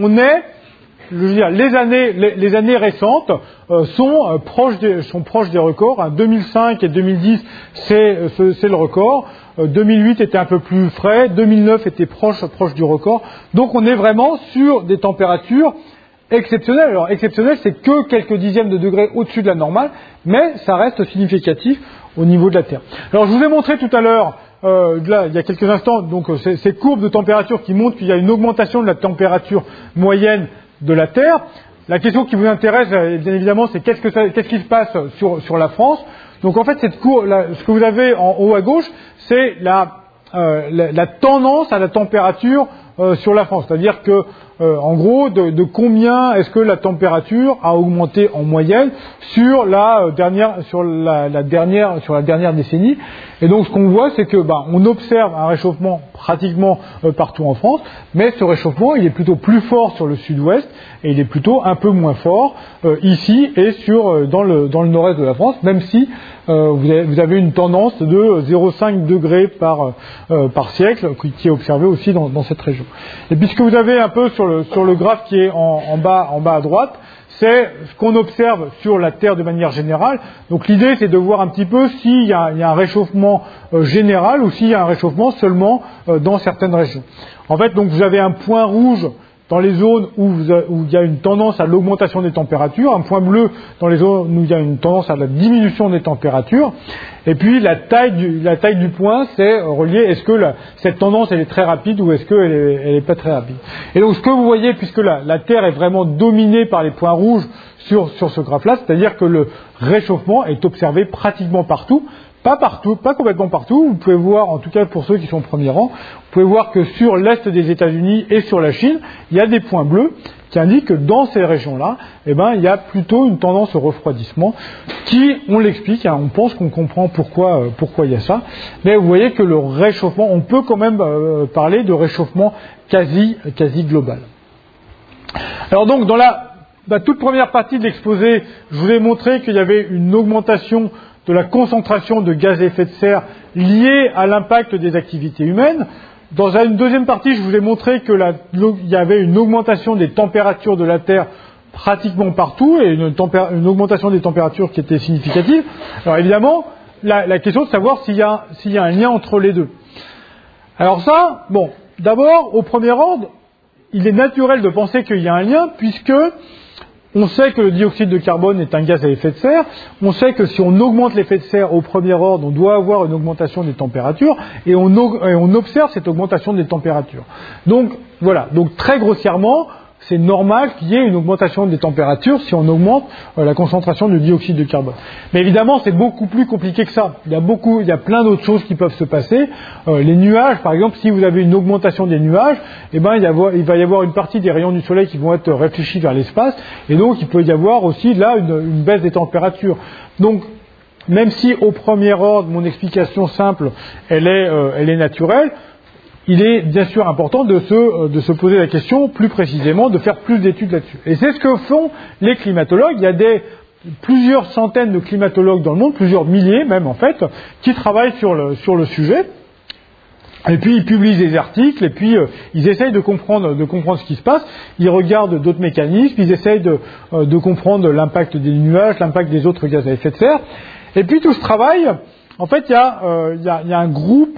les années récentes sont proches des records. 2005 et 2010, c'est le record. 2008 était un peu plus frais. 2009 était proche du record. Donc on est vraiment sur des températures exceptionnelles. Alors exceptionnelles, c'est que quelques dixièmes de degrés au-dessus de la normale, mais ça reste significatif au niveau de la Terre. Alors je vous ai montré tout à l'heure, là, il y a quelques instants, donc ces courbes de température qui montrent qu'il y a une augmentation de la température moyenne de la Terre. La question qui vous intéresse, bien évidemment, c'est qu'est-ce qui se passe sur la France. Donc en fait, cette courbe, ce que vous avez en haut à gauche, c'est la tendance à la température sur la France. C'est-à-dire que, en gros, de combien est-ce que la température a augmenté en moyenne sur la dernière décennie. Et donc ce qu'on voit, c'est que on observe un réchauffement pratiquement partout en France, mais ce réchauffement, il est plutôt plus fort sur le sud-ouest et il est plutôt un peu moins fort ici et dans le nord-est de la France, même si vous avez une tendance de 0,5 degrés par siècle qui est observée aussi dans cette région. Et puis ce que vous avez un peu sur le graphe qui est en bas à droite, c'est ce qu'on observe sur la Terre de manière générale. Donc l'idée, c'est de voir un petit peu s'il y a un réchauffement général ou s'il y a un réchauffement seulement dans certaines régions. En fait, donc vous avez un point rouge dans les zones où il y a une tendance à l'augmentation des températures, un point bleu dans les zones où il y a une tendance à la diminution des températures, et puis la taille du point, c'est relié, est-ce que cette tendance elle est très rapide ou est-ce qu'elle est pas très rapide. Et donc ce que vous voyez, puisque la Terre est vraiment dominée par les points rouges sur ce graphe-là, c'est-à-dire que le réchauffement est observé pratiquement partout. Pas partout, pas complètement partout. Vous pouvez voir, en tout cas pour ceux qui sont au premier rang, vous pouvez voir que sur l'est des États-Unis et sur la Chine, il y a des points bleus qui indiquent que dans ces régions-là, il y a plutôt une tendance au refroidissement qui, on l'explique, on pense qu'on comprend pourquoi il y a ça. Mais vous voyez que le réchauffement, on peut quand même parler de réchauffement quasi global. Alors donc, dans la toute première partie de l'exposé, je vous ai montré qu'il y avait une augmentation de la concentration de gaz à effet de serre liée à l'impact des activités humaines. Dans une deuxième partie, je vous ai montré qu'il y avait une augmentation des températures de la Terre pratiquement partout et une augmentation des températures qui était significative. Alors évidemment, la question de savoir s'il y a un lien entre les deux. Alors ça, d'abord, au premier ordre, il est naturel de penser qu'il y a un lien puisque on sait que le dioxyde de carbone est un gaz à effet de serre. On sait que si on augmente l'effet de serre au premier ordre, on doit avoir une augmentation des températures et on observe cette augmentation des températures. Donc voilà. Donc très grossièrement, c'est normal qu'il y ait une augmentation des températures si on augmente la concentration de dioxyde de carbone. Mais évidemment, c'est beaucoup plus compliqué que ça. Il y a plein d'autres choses qui peuvent se passer. Les nuages, par exemple, si vous avez une augmentation des nuages, il va y avoir une partie des rayons du soleil qui vont être réfléchis vers l'espace, et donc il peut y avoir aussi là une baisse des températures. Donc, même si au premier ordre, mon explication simple, elle est naturelle, il est bien sûr important de se poser la question plus précisément, de faire plus d'études là-dessus. Et c'est ce que font les climatologues. Il y a plusieurs centaines de climatologues dans le monde, plusieurs milliers même en fait, qui travaillent sur le sujet. Et puis ils publient des articles, et puis ils essayent de comprendre ce qui se passe. Ils regardent d'autres mécanismes, ils essayent de comprendre l'impact des nuages, l'impact des autres gaz à effet de serre. Et puis tout ce travail, en fait, il y a un groupe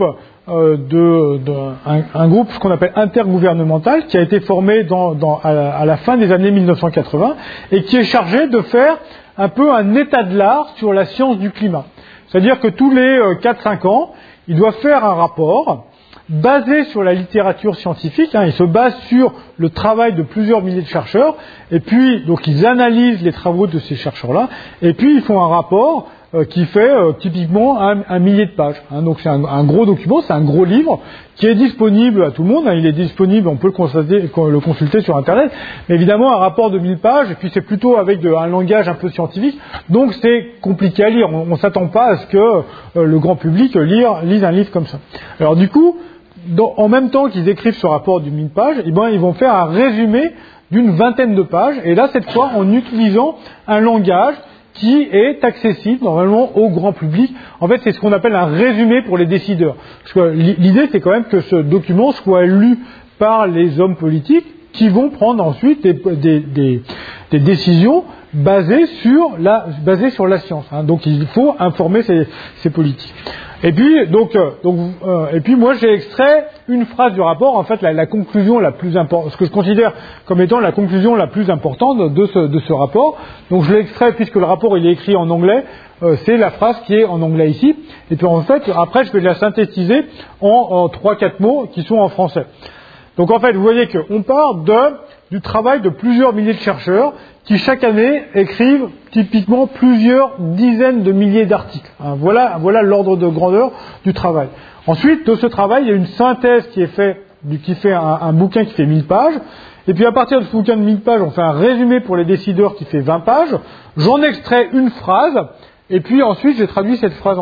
un groupe ce qu'on appelle intergouvernemental qui a été formé à la fin des années 1980 et qui est chargé de faire un peu un état de l'art sur la science du climat. C'est-à-dire que tous les 4-5 ans, ils doivent faire un rapport basé sur la littérature scientifique. Ils se basent sur le travail de plusieurs milliers de chercheurs et puis donc ils analysent les travaux de ces chercheurs-là et puis ils font un rapport qui fait typiquement un millier de pages. Donc c'est un gros document, c'est un gros livre qui est disponible à tout le monde. Il est disponible, on peut le consulter sur Internet. Mais évidemment, un rapport de 1000 pages, et puis c'est plutôt avec un langage un peu scientifique, donc c'est compliqué à lire. On ne s'attend pas à ce que le grand public lise un livre comme ça. Alors du coup, en même temps qu'ils écrivent ce rapport de 1000 pages, ils vont faire un résumé d'une vingtaine de pages, et là cette fois en utilisant un langage qui est accessible normalement au grand public. En fait, c'est ce qu'on appelle un résumé pour les décideurs. Parce que l'idée, c'est quand même que ce document soit lu par les hommes politiques qui vont prendre ensuite des décisions basées sur la science. Donc, il faut informer ces politiques. Et puis, moi, j'ai extrait une phrase du rapport, en fait, la conclusion la plus importante, ce que je considère comme étant la conclusion la plus importante de ce rapport. Donc, je l'ai extrait puisque le rapport, il est écrit en anglais. C'est la phrase qui est en anglais ici. Et puis, en fait, après, je vais la synthétiser en 3-4 mots qui sont en français. Donc, en fait, vous voyez qu'on part du travail de plusieurs milliers de chercheurs qui chaque année écrivent typiquement plusieurs dizaines de milliers d'articles. Voilà l'ordre de grandeur du travail. Ensuite, de ce travail, il y a une synthèse qui fait un bouquin qui fait 1000 pages. Et puis à partir de ce bouquin de 1000 pages, on fait un résumé pour les décideurs qui fait 20 pages. J'en extrais une phrase, et puis ensuite j'ai traduit cette phrase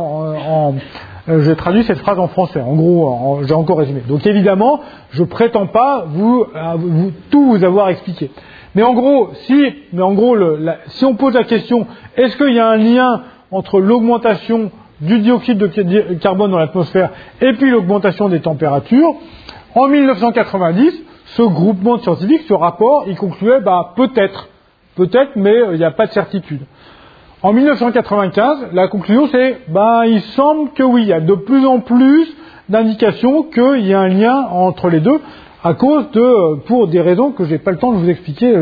en français. En gros, j'ai encore résumé. Donc évidemment, je prétends pas tout vous avoir expliqué. Mais en gros, si on pose la question, est-ce qu'il y a un lien entre l'augmentation du dioxyde de carbone dans l'atmosphère et puis l'augmentation des températures. En 1990, ce groupement de scientifiques, ce rapport, il concluait peut-être, mais il n'y a pas de certitude. En 1995, la conclusion c'est il semble que oui, il y a de plus en plus d'indications qu'il y a un lien entre les deux à cause pour des raisons que je n'ai pas le temps de vous expliquer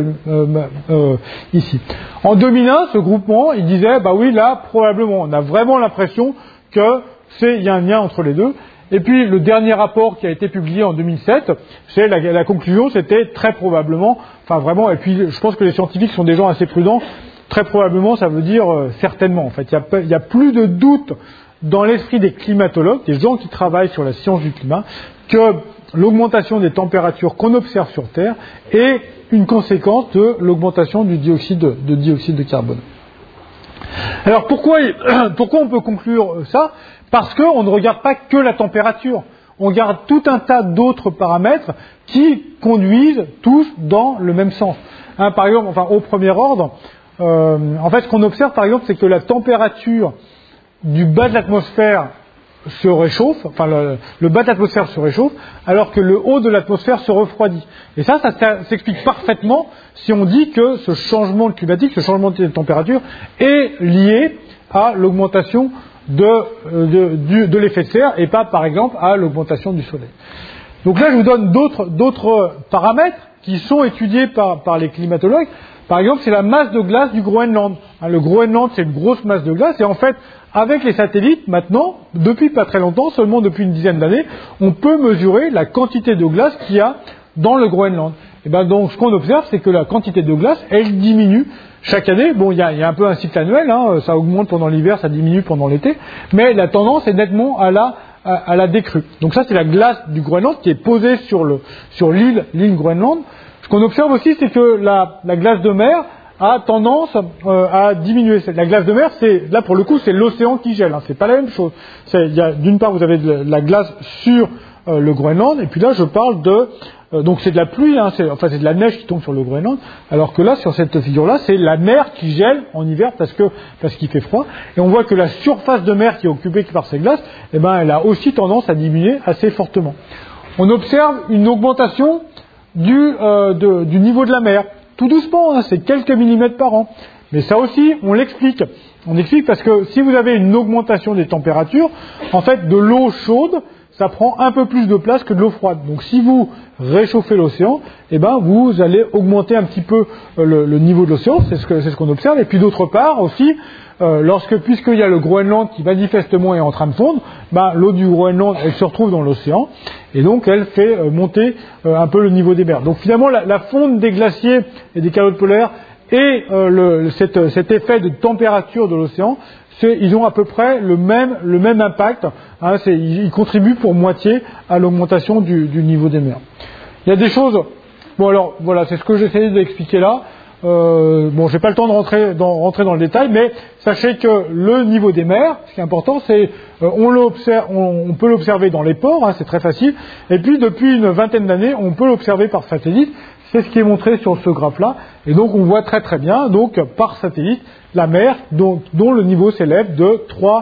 ici. En 2001, ce groupement, il disait oui, là probablement, on a vraiment l'impression qu'il y a un lien entre les deux. Et puis le dernier rapport qui a été publié en 2007, c'est la conclusion, c'était très probablement, vraiment, et puis je pense que les scientifiques sont des gens assez prudents, très probablement ça veut dire certainement. En fait, il y a plus de doute dans l'esprit des climatologues, des gens qui travaillent sur la science du climat, que l'augmentation des températures qu'on observe sur Terre est une conséquence de l'augmentation du dioxyde de carbone. Alors pourquoi on peut conclure ça ? Parce qu'on ne regarde pas que la température, on regarde tout un tas d'autres paramètres qui conduisent tous dans le même sens. Par exemple, au premier ordre, ce qu'on observe par exemple, c'est que la température du bas de l'atmosphère se réchauffe, le bas de l'atmosphère se réchauffe, alors que le haut de l'atmosphère se refroidit. Et ça s'explique parfaitement si on dit que ce changement climatique, ce changement de température est lié à l'augmentation de l'effet de serre et pas, par exemple, à l'augmentation du soleil. Donc là, je vous donne d'autres paramètres qui sont étudiés par les climatologues. Par exemple, c'est la masse de glace du Groenland. Le Groenland, c'est une grosse masse de glace et en fait, avec les satellites, maintenant, depuis pas très longtemps, seulement depuis une dizaine d'années, on peut mesurer la quantité de glace qu'il y a dans le Groenland. Et donc, ce qu'on observe, c'est que la quantité de glace, elle diminue chaque année. Bon, il y a un peu un cycle annuel, ça augmente pendant l'hiver, ça diminue pendant l'été, mais la tendance est nettement à la décrue. Donc ça, c'est la glace du Groenland qui est posée sur l'île Groenland. Ce qu'on observe aussi, c'est que la glace de mer a tendance à diminuer. La glace de mer, là pour le coup, c'est l'océan qui gèle. C'est pas la même chose. D'une part, vous avez de la glace sur le Groenland, et puis là, je parle donc c'est de la pluie, c'est de la neige qui tombe sur le Groenland, alors que là, sur cette figure-là, c'est la mer qui gèle en hiver parce qu'il fait froid. Et on voit que la surface de mer qui est occupée par ces glaces, elle a aussi tendance à diminuer assez fortement. On observe une augmentation du niveau de la mer. Tout doucement, c'est quelques millimètres par an. Mais ça aussi, on l'explique. On explique parce que si vous avez une augmentation des températures, en fait, de l'eau chaude, ça prend un peu plus de place que de l'eau froide. Donc si vous réchauffez l'océan, vous allez augmenter un petit peu le niveau de l'océan, c'est ce qu'on observe. Et puis d'autre part aussi, puisqu'il y a le Groenland qui manifestement est en train de fondre, l'eau du Groenland, elle se retrouve dans l'océan, et donc elle fait monter un peu le niveau des mers. Donc finalement, la fonte des glaciers et des calottes polaires et cet effet de température de l'océan, ils ont à peu près le même impact. Ils contribuent pour moitié à l'augmentation du niveau des mers. Il y a des choses. Bon alors voilà, c'est ce que j'essayais d'expliquer là. J'ai pas le temps de rentrer dans le détail, mais sachez que le niveau des mers, ce qui est important, c'est on peut l'observer dans les ports, c'est très facile. Et puis depuis une vingtaine d'années, on peut l'observer par satellite. C'est ce qui est montré sur ce graphe-là. Et donc on voit très très bien, donc par satellite, la mer dont le niveau s'élève de 3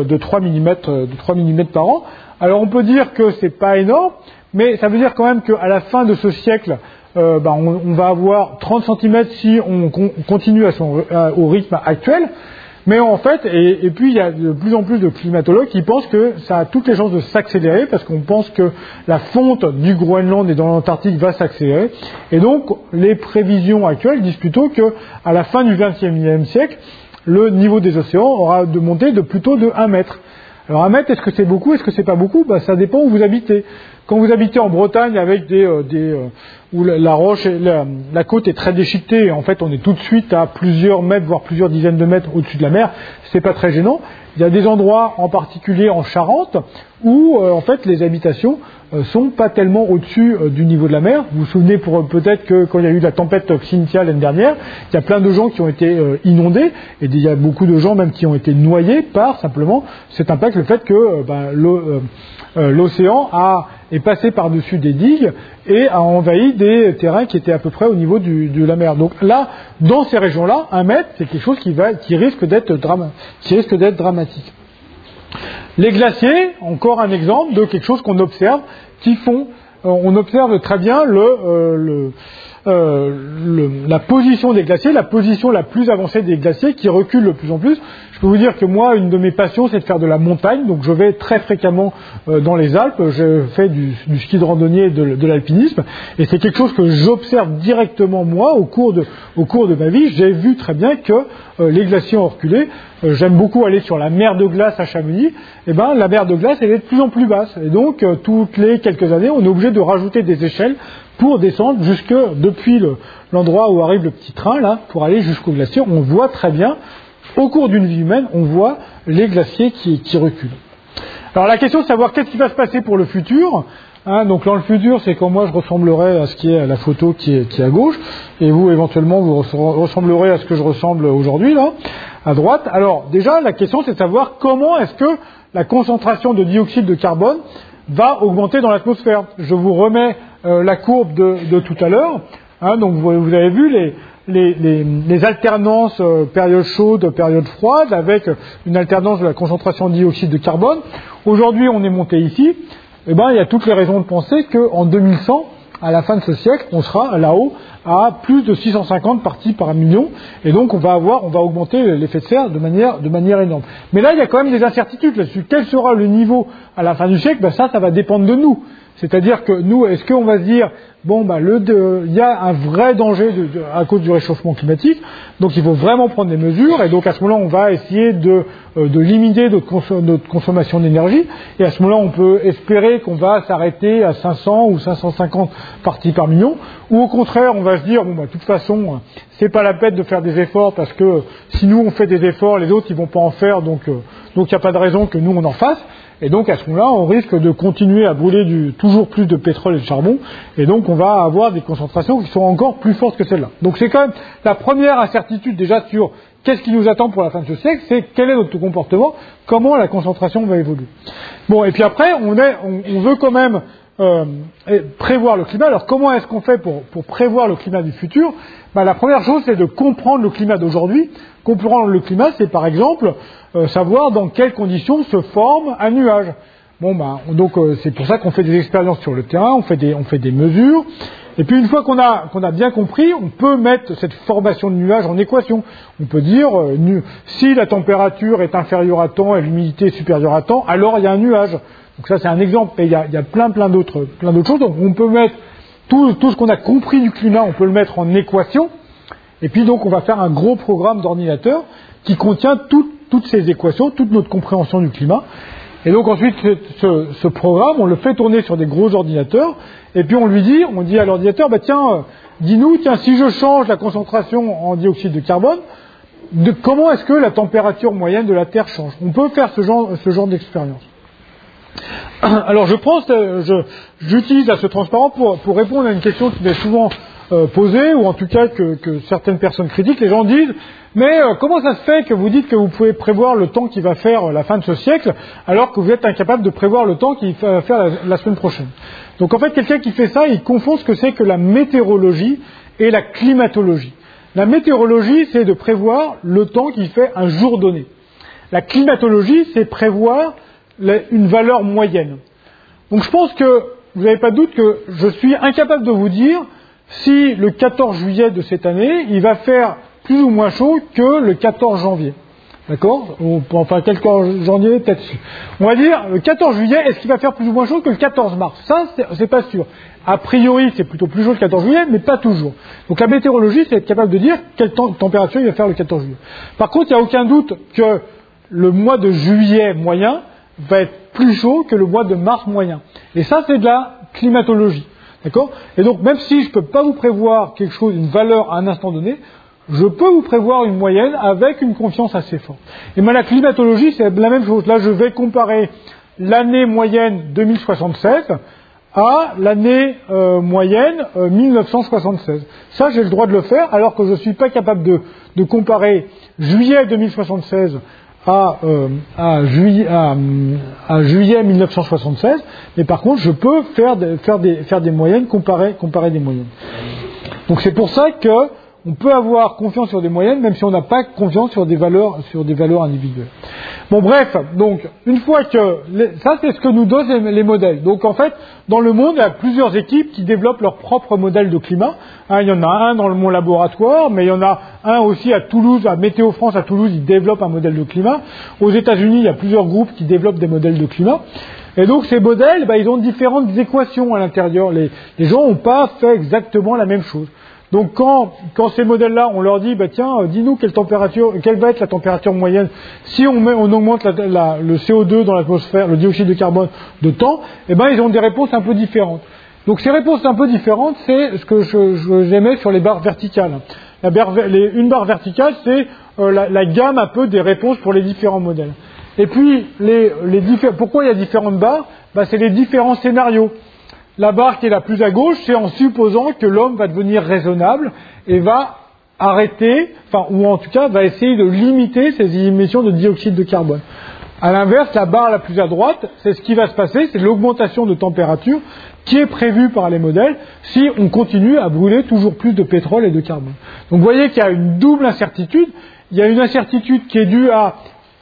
mm par an. Alors on peut dire que c'est pas énorme, mais ça veut dire quand même qu'à la fin de ce siècle, on va avoir 30 cm si on continue au rythme actuel. Mais en fait, et puis il y a de plus en plus de climatologues qui pensent que ça a toutes les chances de s'accélérer parce qu'on pense que la fonte du Groenland et dans l'Antarctique va s'accélérer. Et donc, les prévisions actuelles disent plutôt que à la fin du XXe siècle, le niveau des océans aura monté plutôt de 1 mètre. Alors 1 mètre, est-ce que c'est beaucoup, est-ce que c'est pas beaucoup ? Ça dépend où vous habitez. Quand vous habitez en Bretagne avec où la roche, la côte est très déchiquetée, et en fait on est tout de suite à plusieurs mètres, voire plusieurs dizaines de mètres au-dessus de la mer, c'est pas très gênant. Il y a des endroits, en particulier en Charente, où en fait les habitations sont pas tellement au-dessus du niveau de la mer. Vous vous souvenez peut-être que quand il y a eu la tempête Xynthia l'année dernière, il y a plein de gens qui ont été inondés, et il y a beaucoup de gens même qui ont été noyés par simplement cet impact, le fait que l'océan a est passé par-dessus des digues et a envahi des terrains qui étaient à peu près au niveau de la mer. Donc là, dans ces régions-là, 1 mètre, c'est quelque chose qui risque d'être dramatique. Les glaciers, encore un exemple de quelque chose qu'on observe, on observe très bien la position des glaciers, la position la plus avancée des glaciers qui recule de plus en plus. Je peux vous dire que moi, une de mes passions, c'est de faire de la montagne, donc je vais très fréquemment dans les Alpes, je fais du ski de randonnée et de l'alpinisme, et c'est quelque chose que j'observe directement moi au cours de ma vie. J'ai vu très bien que les glaciers ont reculé. J'aime beaucoup aller sur la mer de glace à Chamonix. Et ben, la mer de glace, elle est de plus en plus basse, et donc toutes les quelques années, on est obligé de rajouter des échelles pour descendre jusque depuis l'endroit où arrive le petit train là, pour aller jusqu'au glacier. On voit très bien. Au cours d'une vie humaine, on voit les glaciers qui reculent. Alors la question de savoir qu'est-ce qui va se passer pour le futur. Donc dans le futur, c'est quand moi je ressemblerai à ce qui est la photo qui est à gauche, et vous éventuellement vous ressemblerez à ce que je ressemble aujourd'hui là, à droite. Alors déjà la question c'est de savoir comment est-ce que la concentration de dioxyde de carbone va augmenter dans l'atmosphère. Je vous remets la courbe de tout à l'heure. Donc vous avez vu les alternances période chaude, période froide, avec une alternance de la concentration de dioxyde de carbone. Aujourd'hui, on est monté ici. Eh ben, il y a toutes les raisons de penser qu'en 2100, à la fin de ce siècle, on sera là-haut à plus de 650 parties par million, et donc on va augmenter l'effet de serre de manière énorme. Mais là, il y a quand même des incertitudes là-dessus. Quel sera le niveau à la fin du siècle? Ça va dépendre de nous. C'est-à-dire que nous, est-ce qu'on va se dire, il y a un vrai danger à cause du réchauffement climatique, donc il faut vraiment prendre des mesures, et donc à ce moment-là, on va essayer de limiter notre consommation d'énergie, et à ce moment-là, on peut espérer qu'on va s'arrêter à 500 ou 550 parties par million, ou au contraire, on va se dire, de toute façon, c'est pas la peine de faire des efforts, parce que si nous on fait des efforts, les autres ils vont pas en faire, donc il n'y a pas de raison que nous on en fasse. Et donc à ce moment-là, on risque de continuer à brûler toujours plus de pétrole et de charbon, et donc on va avoir des concentrations qui sont encore plus fortes que celles-là. Donc c'est quand même la première incertitude déjà sur qu'est-ce qui nous attend pour la fin de ce siècle, c'est quel est notre comportement, comment la concentration va évoluer. Bon, et puis après, on veut quand même prévoir le climat. Alors comment est-ce qu'on fait pour prévoir le climat du futur? La première chose, c'est de comprendre le climat d'aujourd'hui. Comprendre le climat, c'est par exemple savoir dans quelles conditions se forme un nuage. Donc c'est pour ça qu'on fait des expériences sur le terrain, on fait des mesures. Et puis une fois qu'on a bien compris, on peut mettre cette formation de nuages en équation. On peut dire si la température est inférieure à temps et l'humidité est supérieure à temps, alors il y a un nuage. Donc ça c'est un exemple. Et il y a plein d'autres choses. Donc on peut mettre tout ce qu'on a compris du climat, on peut le mettre en équation. Et puis donc on va faire un gros programme d'ordinateur qui contient toutes ces équations, toute notre compréhension du climat. Et donc ensuite ce programme, on le fait tourner sur des gros ordinateurs, et puis on dit à l'ordinateur, dis-nous, si je change la concentration en dioxyde de carbone, comment est-ce que la température moyenne de la Terre change? On peut faire ce genre d'expérience. Alors j'utilise ce transparent pour répondre à une question qui m'est souvent posée, ou en tout cas que certaines personnes critiquent. Les gens disent, mais comment ça se fait que vous dites que vous pouvez prévoir le temps qui va faire la fin de ce siècle, alors que vous êtes incapable de prévoir le temps qui va faire la semaine prochaine? Donc en fait, quelqu'un qui fait ça, il confond ce que c'est que la météorologie et la climatologie. La météorologie, c'est de prévoir le temps qui fait un jour donné. La climatologie, c'est prévoir une valeur moyenne. Donc je pense que vous n'avez pas de doute que je suis incapable de vous dire si le 14 juillet de cette année, il va faire plus ou moins chaud que le 14 janvier. D'accord? Enfin, 14 janvier, peut-être. On va dire, le 14 juillet, est-ce qu'il va faire plus ou moins chaud que le 14 mars? Ça, c'est pas sûr. A priori, c'est plutôt plus chaud le 14 juillet, mais pas toujours. Donc la météorologie, c'est être capable de dire quelle température il va faire le 14 juillet. Par contre, il n'y a aucun doute que le mois de juillet moyen va être plus chaud que le mois de mars moyen. Et ça, c'est de la climatologie. D'accord? Et donc, même si je ne peux pas vous prévoir quelque chose, une valeur à un instant donné, je peux vous prévoir une moyenne avec une confiance assez forte. Et la climatologie, c'est la même chose. Là, je vais comparer l'année moyenne 2076 à l'année moyenne 1976. Ça, j'ai le droit de le faire, alors que je ne suis pas capable de comparer juillet 2076 à juillet 1976, mais par contre, je peux faire des moyennes, comparer des moyennes. Donc c'est pour ça que on peut avoir confiance sur des moyennes, même si on n'a pas confiance sur des valeurs individuelles. Bon, bref, donc, une fois que... ça, c'est ce que nous donnent les modèles. Donc, en fait, dans le monde, il y a plusieurs équipes qui développent leur propre modèle de climat. Il y en a un dans mon laboratoire, mais il y en a un aussi à Toulouse, à Météo France à Toulouse, ils développent un modèle de climat. Aux États-Unis, il y a plusieurs groupes qui développent des modèles de climat. Et donc, ces modèles, ils ont différentes équations à l'intérieur. Les gens n'ont pas fait exactement la même chose. Donc quand ces modèles-là, on leur dit, tiens, dis-nous quelle va être la température moyenne si on augmente le CO2 dans l'atmosphère, le dioxyde de carbone de temps, ils ont des réponses un peu différentes. Donc ces réponses un peu différentes, c'est ce que j'aimais sur les barres verticales. Une barre verticale, c'est la gamme un peu des réponses pour les différents modèles. Et puis pourquoi il y a différentes barres ? C'est les différents scénarios. La barre qui est la plus à gauche, c'est en supposant que l'homme va devenir raisonnable et va arrêter, ou en tout cas va essayer de limiter ses émissions de dioxyde de carbone. À l'inverse, la barre la plus à droite, c'est ce qui va se passer, c'est l'augmentation de température qui est prévue par les modèles si on continue à brûler toujours plus de pétrole et de carbone. Donc vous voyez qu'il y a une double incertitude. Il y a une incertitude qui est due à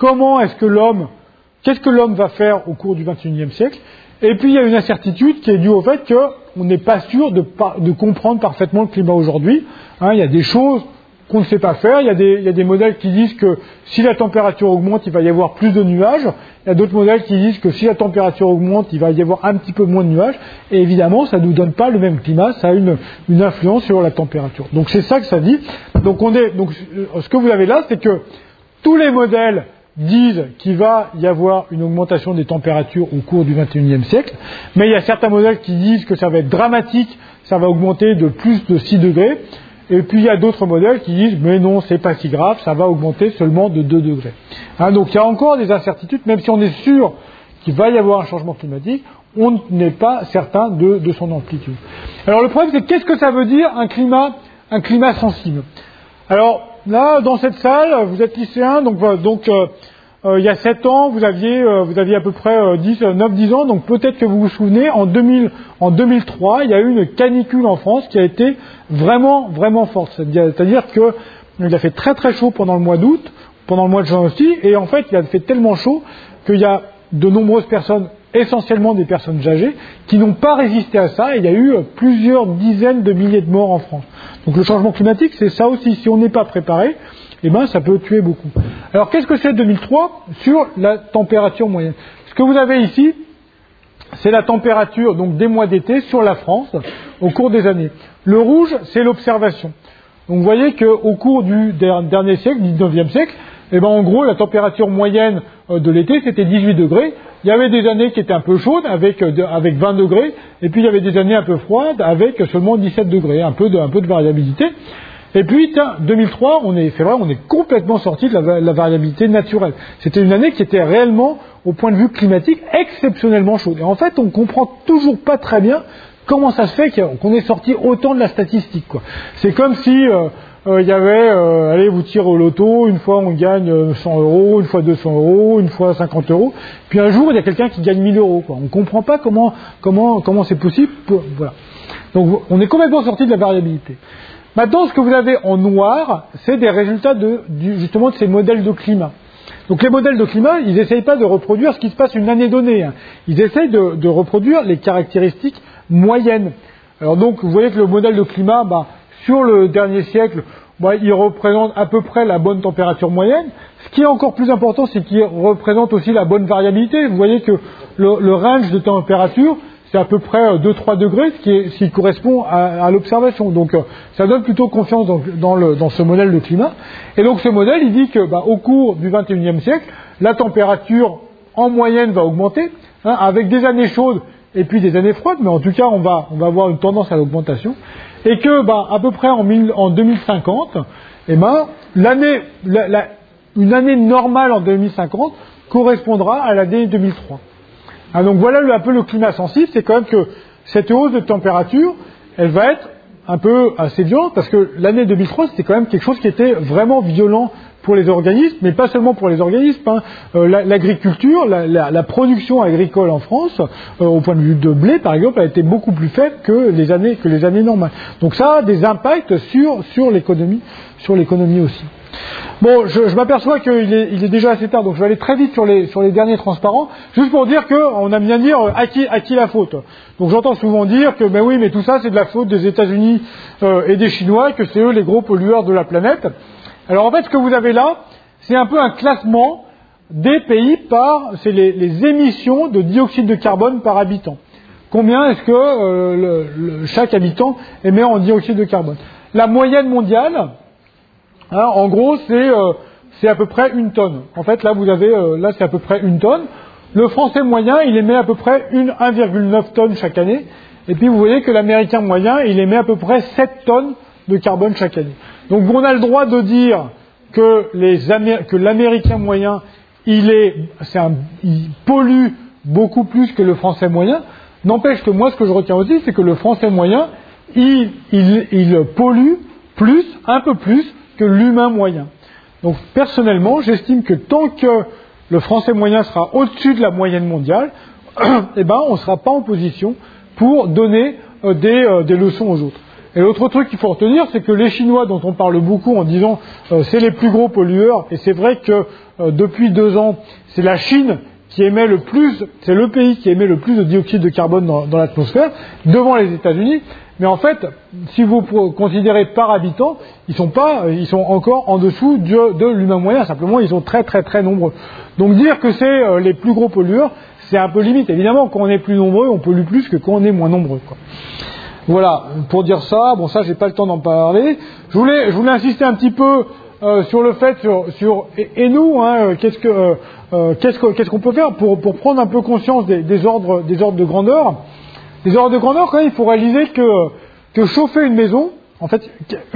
qu'est-ce que l'homme va faire au cours du XXIe siècle. Et puis il y a une incertitude qui est due au fait qu'on n'est pas sûr de comprendre parfaitement le climat aujourd'hui. Il y a des choses qu'on ne sait pas faire. Il y a des modèles qui disent que si la température augmente, il va y avoir plus de nuages. Il y a d'autres modèles qui disent que si la température augmente, il va y avoir un petit peu moins de nuages. Et évidemment, ça ne nous donne pas le même climat. Ça a une influence sur la température. Donc c'est ça que ça dit. Donc ce que vous avez là, c'est que tous les modèles disent qu'il va y avoir une augmentation des températures au cours du XXIe siècle, mais il y a certains modèles qui disent que ça va être dramatique, ça va augmenter de plus de 6 degrés, et puis il y a d'autres modèles qui disent mais non, c'est pas si grave, ça va augmenter seulement de 2 degrés. Donc il y a encore des incertitudes, même si on est sûr qu'il va y avoir un changement climatique, on n'est pas certain de son amplitude. Alors le problème, c'est qu'est-ce que ça veut dire un climat sensible ? Alors là, dans cette salle, vous êtes lycéen, donc il y a 7 ans, vous aviez à peu près 9-10 ans, donc peut-être que vous vous souvenez, en 2003, il y a eu une canicule en France qui a été vraiment, vraiment forte. C'est-à-dire qu'il a fait très très chaud pendant le mois d'août, pendant le mois de juin aussi, et en fait, il a fait tellement chaud qu'il y a de nombreuses personnes, essentiellement des personnes âgées, qui n'ont pas résisté à ça, et il y a eu plusieurs dizaines de milliers de morts en France. Donc le changement climatique, c'est ça aussi. Si on n'est pas préparé, ça peut tuer beaucoup. Alors qu'est-ce que c'est 2003 sur la température moyenne ? Ce que vous avez ici, c'est la température donc des mois d'été sur la France au cours des années. Le rouge, c'est l'observation. Donc vous voyez qu'au cours du dernier siècle, 19e siècle, en gros, la température moyenne de l'été, c'était 18 degrés. Il y avait des années qui étaient un peu chaudes, avec 20 degrés, et puis il y avait des années un peu froides, avec seulement 17 degrés, un peu de variabilité. Et puis, 2003, on est complètement sorti de la variabilité naturelle. C'était une année qui était réellement, au point de vue climatique, exceptionnellement chaude. Et en fait, on comprend toujours pas très bien comment ça se fait qu'on est sorti autant de la statistique, quoi. C'est comme si il y avait, allez, vous tirez au loto, une fois on gagne 100 €, une fois 200 €, une fois 50 €, puis un jour il y a quelqu'un qui gagne 1000 €, quoi. On comprend pas comment c'est possible. Voilà. Donc on est complètement sorti de la variabilité. Maintenant, ce que vous avez en noir, c'est des résultats justement de ces modèles de climat. Donc les modèles de climat, ils n'essayent pas de reproduire ce qui se passe une année donnée. Ils essayent de reproduire les caractéristiques moyennes. Alors donc, vous voyez que le modèle de climat, sur le dernier siècle, il représente à peu près la bonne température moyenne. Ce qui est encore plus important, c'est qu'il représente aussi la bonne variabilité. Vous voyez que le range de température, c'est à peu près 2-3 degrés, ce qui correspond à l'observation. Donc ça donne plutôt confiance dans ce modèle de climat. Et donc ce modèle, il dit que au cours du XXIe siècle, la température en moyenne va augmenter, avec des années chaudes et puis des années froides, mais en tout cas on va avoir une tendance à l'augmentation. Et que à peu près en 2050, une année normale en 2050 correspondra à l'année 2003. Donc voilà un peu le climat sensible, c'est quand même que cette hausse de température, elle va être un peu assez violente, parce que l'année 2003, c'était quand même quelque chose qui était vraiment violent pour les organismes, mais pas seulement pour les organismes. L'agriculture, la production agricole en France, au point de vue de blé, par exemple, a été beaucoup plus faible que les années normales. Donc ça a des impacts sur l'économie aussi. Bon, je m'aperçois qu'il est déjà assez tard, donc je vais aller très vite sur les derniers transparents, juste pour dire qu'on aime bien dire à qui la faute. Donc j'entends souvent dire que ben oui, mais tout ça c'est de la faute des États-Unis et des Chinois, que c'est eux les gros pollueurs de la planète. Alors en fait, ce que vous avez là, c'est un peu un classement des pays c'est les émissions de dioxyde de carbone par habitant. Combien est-ce que chaque habitant émet en dioxyde de carbone? La moyenne mondiale, en gros, c'est à peu près 1 tonne. En fait, là, c'est à peu près 1 tonne. Le français moyen, il émet à peu près 1,9 tonnes chaque année. Et puis, vous voyez que l'américain moyen, il émet à peu près 7 tonnes de carbone chaque année. Donc, on a le droit de dire que l'américain moyen, il pollue beaucoup plus que le français moyen. N'empêche que moi, ce que je retiens aussi, c'est que le français moyen, il pollue un peu plus que l'humain moyen. Donc, personnellement, j'estime que tant que le français moyen sera au-dessus de la moyenne mondiale, eh ben, on ne sera pas en position pour donner des leçons aux autres. Et l'autre truc qu'il faut retenir, c'est que les Chinois, dont on parle beaucoup en disant c'est les plus gros pollueurs, et c'est vrai que depuis 2 ans, c'est la Chine qui émet le plus, c'est le pays qui émet le plus de dioxyde de carbone dans l'atmosphère, devant les États-Unis. Mais en fait, si vous considérez par habitant, ils sont encore en dessous de l'humain moyen. Simplement, ils sont très très très nombreux. Donc dire que c'est les plus gros pollueurs, c'est un peu limite. Évidemment, quand on est plus nombreux, on pollue plus que quand on est moins nombreux, quoi. Voilà, pour dire ça, bon ça j'ai pas le temps d'en parler. Je voulais insister un petit peu sur le fait et nous, qu'est-ce qu'on peut faire pour prendre un peu conscience des ordres de grandeur. Les ordres de grandeur, quand même, il faut réaliser que chauffer une maison, en fait,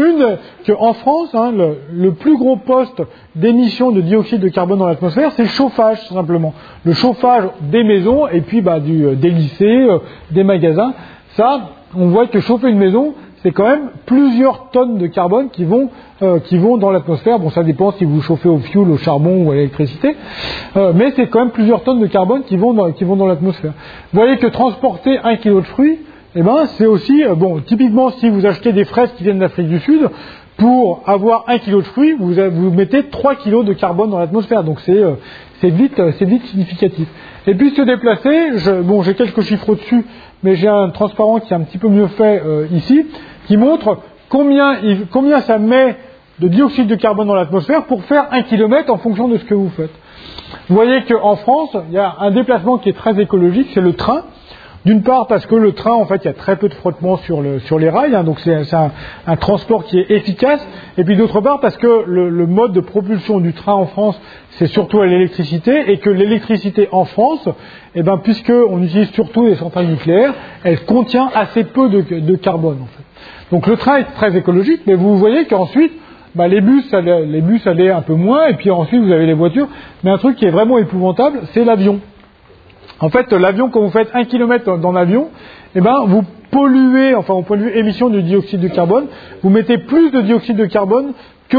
en France, le plus gros poste d'émission de dioxyde de carbone dans l'atmosphère, c'est le chauffage, tout simplement. Le chauffage des maisons et puis des lycées, des magasins. Ça, on voit que chauffer une maison, c'est quand même plusieurs tonnes de carbone qui vont dans l'atmosphère. Bon, ça dépend si vous chauffez au fioul, au charbon ou à l'électricité, mais c'est quand même plusieurs tonnes de carbone qui vont dans l'atmosphère. Vous voyez que transporter 1 kilo de fruits, eh ben, c'est aussi, typiquement, si vous achetez des fraises qui viennent d'Afrique du Sud, pour avoir 1 kilo de fruits, vous mettez 3 kilos de carbone dans l'atmosphère. Donc c'est vite significatif. Et puis se déplacer, j'ai quelques chiffres au-dessus, mais j'ai un transparent qui est un petit peu mieux fait ici, qui montre combien ça met de dioxyde de carbone dans l'atmosphère pour faire 1 kilomètre en fonction de ce que vous faites. Vous voyez qu'en France, il y a un déplacement qui est très écologique, c'est le train. D'une part parce que le train, en fait, il y a très peu de frottement sur les rails, donc c'est un transport qui est efficace. Et puis d'autre part parce que le mode de propulsion du train en France, c'est surtout à l'électricité, et que l'électricité en France, puisqu'on utilise surtout les centrales nucléaires, elle contient assez peu de carbone, en fait. Donc le train est très écologique, mais vous voyez qu'ensuite, les bus allaient un peu moins, et puis ensuite vous avez les voitures. Mais un truc qui est vraiment épouvantable, c'est l'avion. En fait, l'avion, quand vous faites 1 kilomètre dans l'avion, vous polluez, au point de vue émission de dioxyde de carbone, vous mettez plus de dioxyde de carbone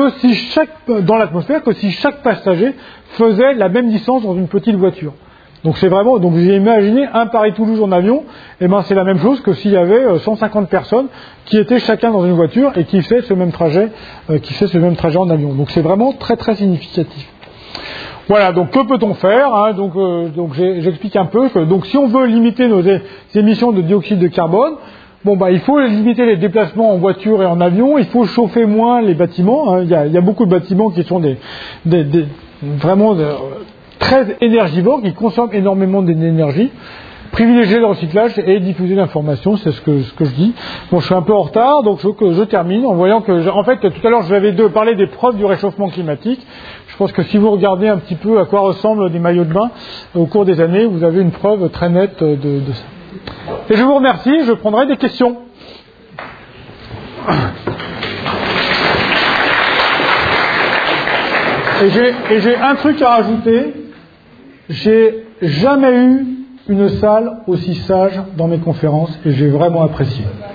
dans l'atmosphère que si chaque passager faisait la même distance dans une petite voiture. Donc donc vous imaginez un Paris-Toulouse en avion, c'est la même chose que s'il y avait 150 personnes qui étaient chacun dans une voiture et qui fait ce même trajet en avion. Donc c'est vraiment très très significatif. Voilà, donc que peut-on faire, Donc j'explique un peu que si on veut limiter nos émissions de dioxyde de carbone, il faut limiter les déplacements en voiture et en avion, il faut chauffer moins les bâtiments. Il y a beaucoup de bâtiments qui sont vraiment très énergivores, qui consomment énormément d'énergie. Privilégier le recyclage et diffuser l'information, c'est ce que je dis. Bon, je suis un peu en retard, donc je termine en voyant que, en fait, tout à l'heure, je vous avais parlé des preuves du réchauffement climatique. Je pense que si vous regardez un petit peu à quoi ressemblent des maillots de bain au cours des années, vous avez une preuve très nette de ça. Et je vous remercie, je prendrai des questions. Et j'ai un truc à rajouter. J'ai jamais eu une salle aussi sage dans mes conférences et j'ai vraiment apprécié.